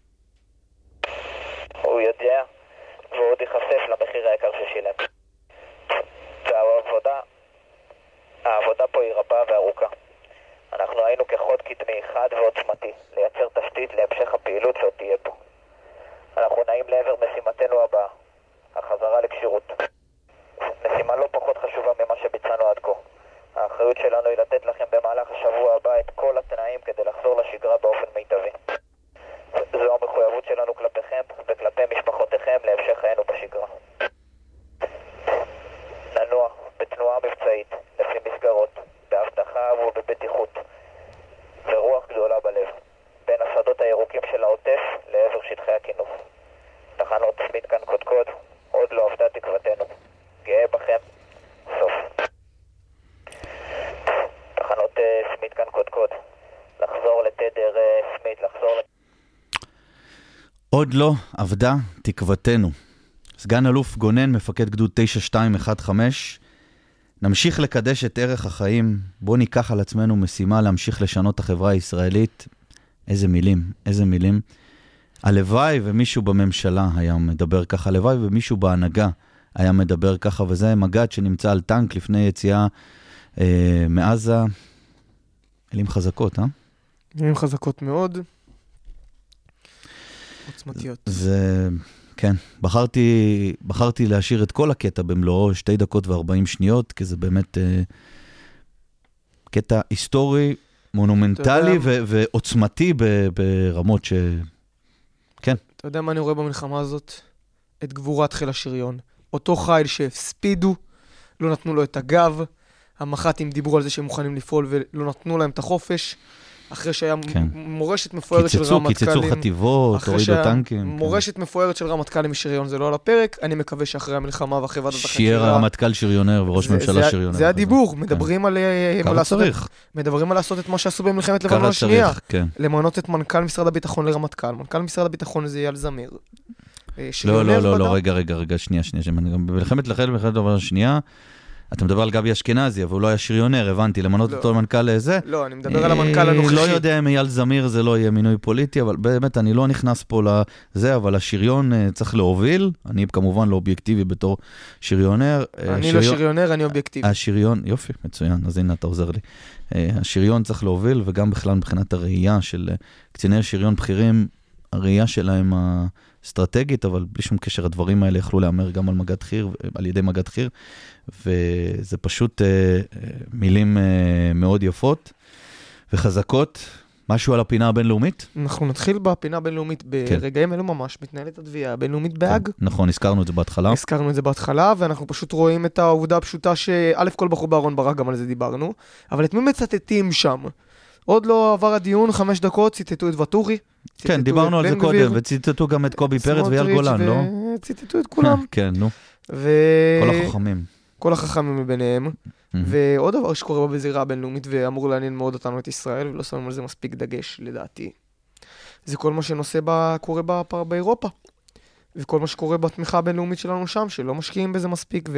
הוא יודע ועוד ייחשף למחיר היקר ששילם. והעבודה, העבודה פה היא רבה וארוכה. אנחנו היינו כחוד קדמי חד ועוצמתי לייצר תשתית להמשך הפעילות שעוד תהיה פה. אנחנו נעים לעבר משימתנו הבאה, החזרה לקשירות. משימה לא פחות חשובה ממה שביצענו עד כה. האחריות שלנו היא לתת לכם במהלך השבוע הבא את כל התנאים כדי לחזור לשגרה באופן מיטבי. זו המחויבות שלנו כלפיכם וכלפי משפחותיכם להמשך חיינו בשגרה. ננוע בתנועה מבצעית, לפי מסגרות, בהבטחה ובבטיחות, ורוח גדולה בלב, בין השדות הירוקים של העוטף לעבר שטחי הכינוף. תחנות מתקן קודקוד, עוד לא עבדה תקוותנו. גאה בכם, סוף. תחנות מתקן קודקוד, לחזור לתדר סמית, לחזור לתדר... עוד לא עבדה תקוותנו. סגן אלוף גונן, מפקד גדוד תשע שתיים אחת חמש, נמשיך לקדש את ערך החיים, בוא ניקח על עצמנו משימה להמשיך לשנות את החברה הישראלית, איזה מילים, איזה מילים. הלוואי ומישהו בממשלה היה מדבר ככה, הלוואי ומישהו בהנהגה היה מדבר ככה, וזה מג"ד שנמצא על טנק לפני יציאה אה, מעזה. מילים חזקות, אה? מילים חזקות מאוד. עוצמתיות. זה, כן, בחרתי, בחרתי להשאיר את כל הקטע במלואו, שתי דקות וארבעים שניות, כי זה באמת אה, קטע היסטורי, מונומנטלי ו- ועוצמתי ב- ברמות ש... כן. אתה יודע מה אני רואה במלחמה הזאת? את גבורת חיל השריון. אותו חיל שהספידו, לא נתנו לו את הגב, המח"טים דיברו על זה שהם מוכנים לפעול ולא נתנו להם את החופש, אחרי שהיה כן. מורשת מפוארת של רמטכ"לים. קיצצו חטיבות, הורידו טנקים. מורשת כן. מפוארת של רמטכ"לים משריון, זה לא על הפרק, אני מקווה שאחרי המלחמה ואחרי ועדת החקירה... שיהיה רמטכ"ל שריונר וראש זה, ממשלה זה, שריונר. זה הדיבור, כן. מדברים על... כמה צריך. מדברים על לעשות את מה שעשו במלחמת לבנון השנייה. כן. למנות את מנכ"ל משרד הביטחון לרמטכ"ל. מנכ"ל משרד הביטחון זה אייל זמיר. לא, לא, לא, לא, רגע, רגע, רגע, שנייה, שנייה. במלחמת לבנון השנייה, אתה מדבר על גבי אשכנזי, אבל הוא לא היה שריונר, הבנתי, למנות אותו למנכ"ל לזה. לא, אני מדבר על המנכ"ל הנוכחי. לא יודע אם אייל זמיר זה לא יהיה מינוי פוליטי, אבל באמת אני לא נכנס פה לזה, אבל השריון צריך להוביל, אני כמובן לא אובייקטיבי בתור שריונר. אני לא שריונר, אני אובייקטיבי. השריון, יופי, מצוין, אז הנה אתה עוזר לי. השריון צריך להוביל, וגם בכלל מבחינת הראייה של קציני השריון בכירים, הראייה שלהם האסטרטגית, אבל בלי שום קשר, הדברים האלה יכלו לאמר גם על מג"ד חי"ר, על ידי מג"ד חי"ר, וזה פשוט אה, מילים אה, מאוד יפות וחזקות. משהו על הפינה הבינלאומית? אנחנו נתחיל בפינה הבינלאומית, ברגעים אלו ממש מתנהלת התביעה הבינלאומית בהאג. נכון, הזכרנו את זה בהתחלה. הזכרנו את זה בהתחלה, ואנחנו פשוט רואים את העובדה הפשוטה שא' כל בחור בארון ברק, גם על זה דיברנו, אבל את מי מצטטים שם? עוד לא עבר הדיון, חמש דקות, ציטטו את וטורי. כן, דיברנו על זה קודם, וציטטו גם את קובי פרץ ואייל גולן, לא? ציטטו את כולם. כן, נו. כל החכמים. כל החכמים מביניהם. ועוד דבר שקורה בזירה הבינלאומית ואמור לעניין מאוד אותנו את ישראל, ולא שמים על זה מספיק דגש, לדעתי. זה כל מה שנושא קורה באירופה. וכל מה שקורה בתמיכה הבינלאומית שלנו שם, שלא משקיעים בזה מספיק,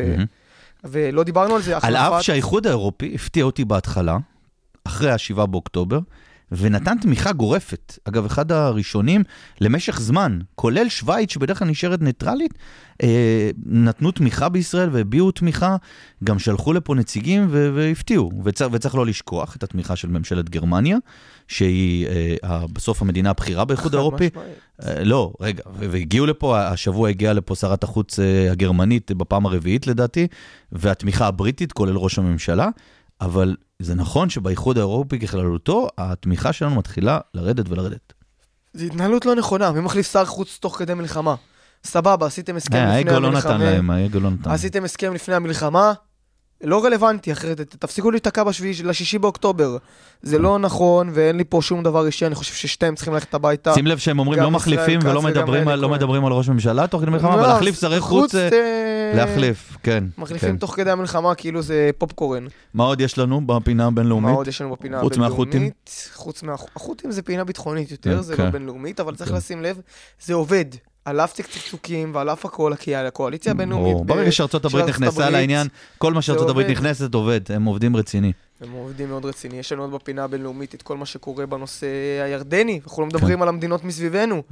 ולא דיברנו על זה. על אף שהאיחוד האירופי הפתיע אותי בהתחלה, אחרי השבעה באוקטובר, ונתן תמיכה גורפת. אגב, אחד הראשונים למשך זמן, כולל שוויץ, שבדרך כלל נשארת ניטרלית, אה, נתנו תמיכה בישראל והביעו תמיכה, גם שלחו לפה נציגים והפתיעו. וצר, וצריך לא לשכוח את התמיכה של ממשלת גרמניה, שהיא אה, בסוף המדינה הבכירה באיחוד האירופי. אה, לא, רגע, והגיעו לפה, השבוע הגיעה לפה שרת החוץ אה, הגרמנית בפעם הרביעית לדעתי, והתמיכה הבריטית, כולל ראש הממשלה, אבל זה נכון שבאיחוד האירופי ככללותו, התמיכה שלנו מתחילה לרדת ולרדת. זו התנהלות לא נכונה, מי מחליף שר חוץ תוך כדי מלחמה? סבבה, עשיתם הסכם לפני המלחמה. האגו לא נתן להם, האגו לא נתן. עשיתם הסכם לפני המלחמה, לא רלוונטי, אחרת תפסיקו להתעקע לשישי באוקטובר. זה לא נכון, ואין לי פה שום דבר אישי, אני חושב ששתיים צריכים ללכת הביתה. שים לב שהם אומרים לא מחליפים ולא מדברים על ראש ממשלה תוך כדי מלחמה, אבל להחליף שרי חוץ, להחליף, כן. מחליפים תוך כדי המלחמה, כאילו זה פופקורן. מה עוד יש לנו בפינה הבינלאומית? מה עוד יש לנו בפינה הבינלאומית? חוץ מהחות'ים זה פינה ביטחונית יותר, זה לא בינלאומית, אבל צריך לשים לב, זה עובד. על אף צקצוקים ועל אף הכל, כי הקואליציה הבינלאומית... ברגע שארצות הברית נכנסה לעניין, כל מה שארצות הברית נכנסת עובד, הם עובדים רציני. הם עובדים מאוד רציני. יש לנו עוד בפינה הבינלאומית את כל מה שקורה בנושא הירדני, אנחנו לא מדברים על המדינות מסביבנו.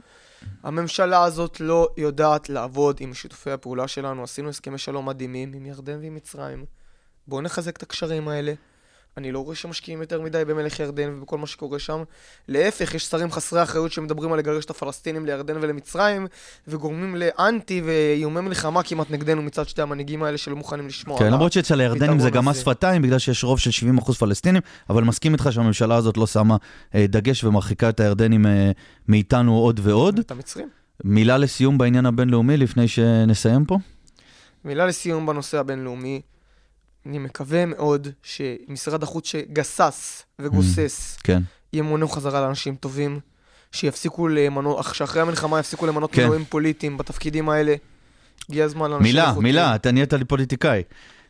הממשלה הזאת לא יודעת לעבוד עם שיתופי הפעולה שלנו, עשינו הסכמי שלום מדהימים עם ירדן ועם מצרים. בואו נחזק את הקשרים האלה. אני לא רואה שמשקיעים יותר מדי במלך ירדן ובכל מה שקורה שם. להפך, יש שרים חסרי אחריות שמדברים על לגרש את הפלסטינים לירדן ולמצרים, וגורמים לאנטי ואיומי מלחמה כמעט נגדנו מצד שתי המנהיגים האלה שלא מוכנים לשמוע. כן, למרות שאצל הירדנים זה גם מס שפתיים, בגלל שיש רוב של שבעים אחוז פלסטינים, אבל מסכים איתך שהממשלה הזאת לא שמה דגש ומרחיקה את הירדנים מאיתנו עוד ועוד. את המצרים. מילה לסיום בעניין הבינלאומי לפני שנסיים פה? מילה לסיום בנושא הבינלאומי. אני מקווה מאוד שמשרד החוץ שגסס וגוסס ימונו חזרה לאנשים טובים, שיפסיקו למנות, שאחרי המלחמה יפסיקו למנות מינויים פוליטיים בתפקידים האלה. הגיע הזמן לאנשים מילה, מילה, אתה נהיית לי פוליטיקאי.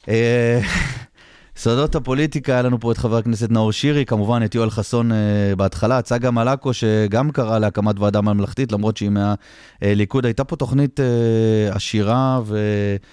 סודות הפוליטיקה, היה לנו פה את חבר הכנסת נאור שירי, כמובן את יואל חסון בהתחלה, צגה מלאקו שגם קרא להקמת ועדה ממלכתית, למרות שהיא מהליכוד, הייתה פה תוכנית עשירה ו...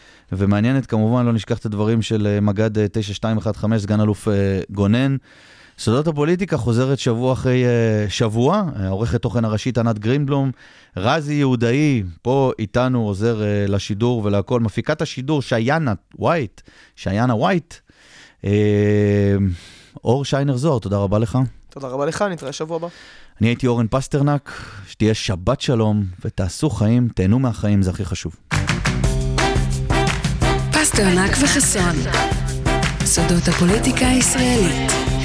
ומעניינת, כמובן לא נשכח את הדברים של מג"ד תשע שתיים אחת חמש, סגן אלוף גונן, סודות הפוליטיקה חוזרת שבוע אחרי uh, שבוע, עורכת תוכן הראשית ענת גרינבלום, רזי יהודאי, פה איתנו עוזר uh, לשידור ולהכל, מפיקת השידור שיינה ווייט, שיינה ווייט, uh, אור שיינר זוהר, תודה רבה לך. תודה רבה לך, נתראה שבוע הבא. אני הייתי אורן פסטרנק, שתהיה שבת שלום, ותעשו חיים, תהנו מהחיים, זה הכי חשוב. פסטרנק וחסון, סודות הפוליטיקה הישראלית.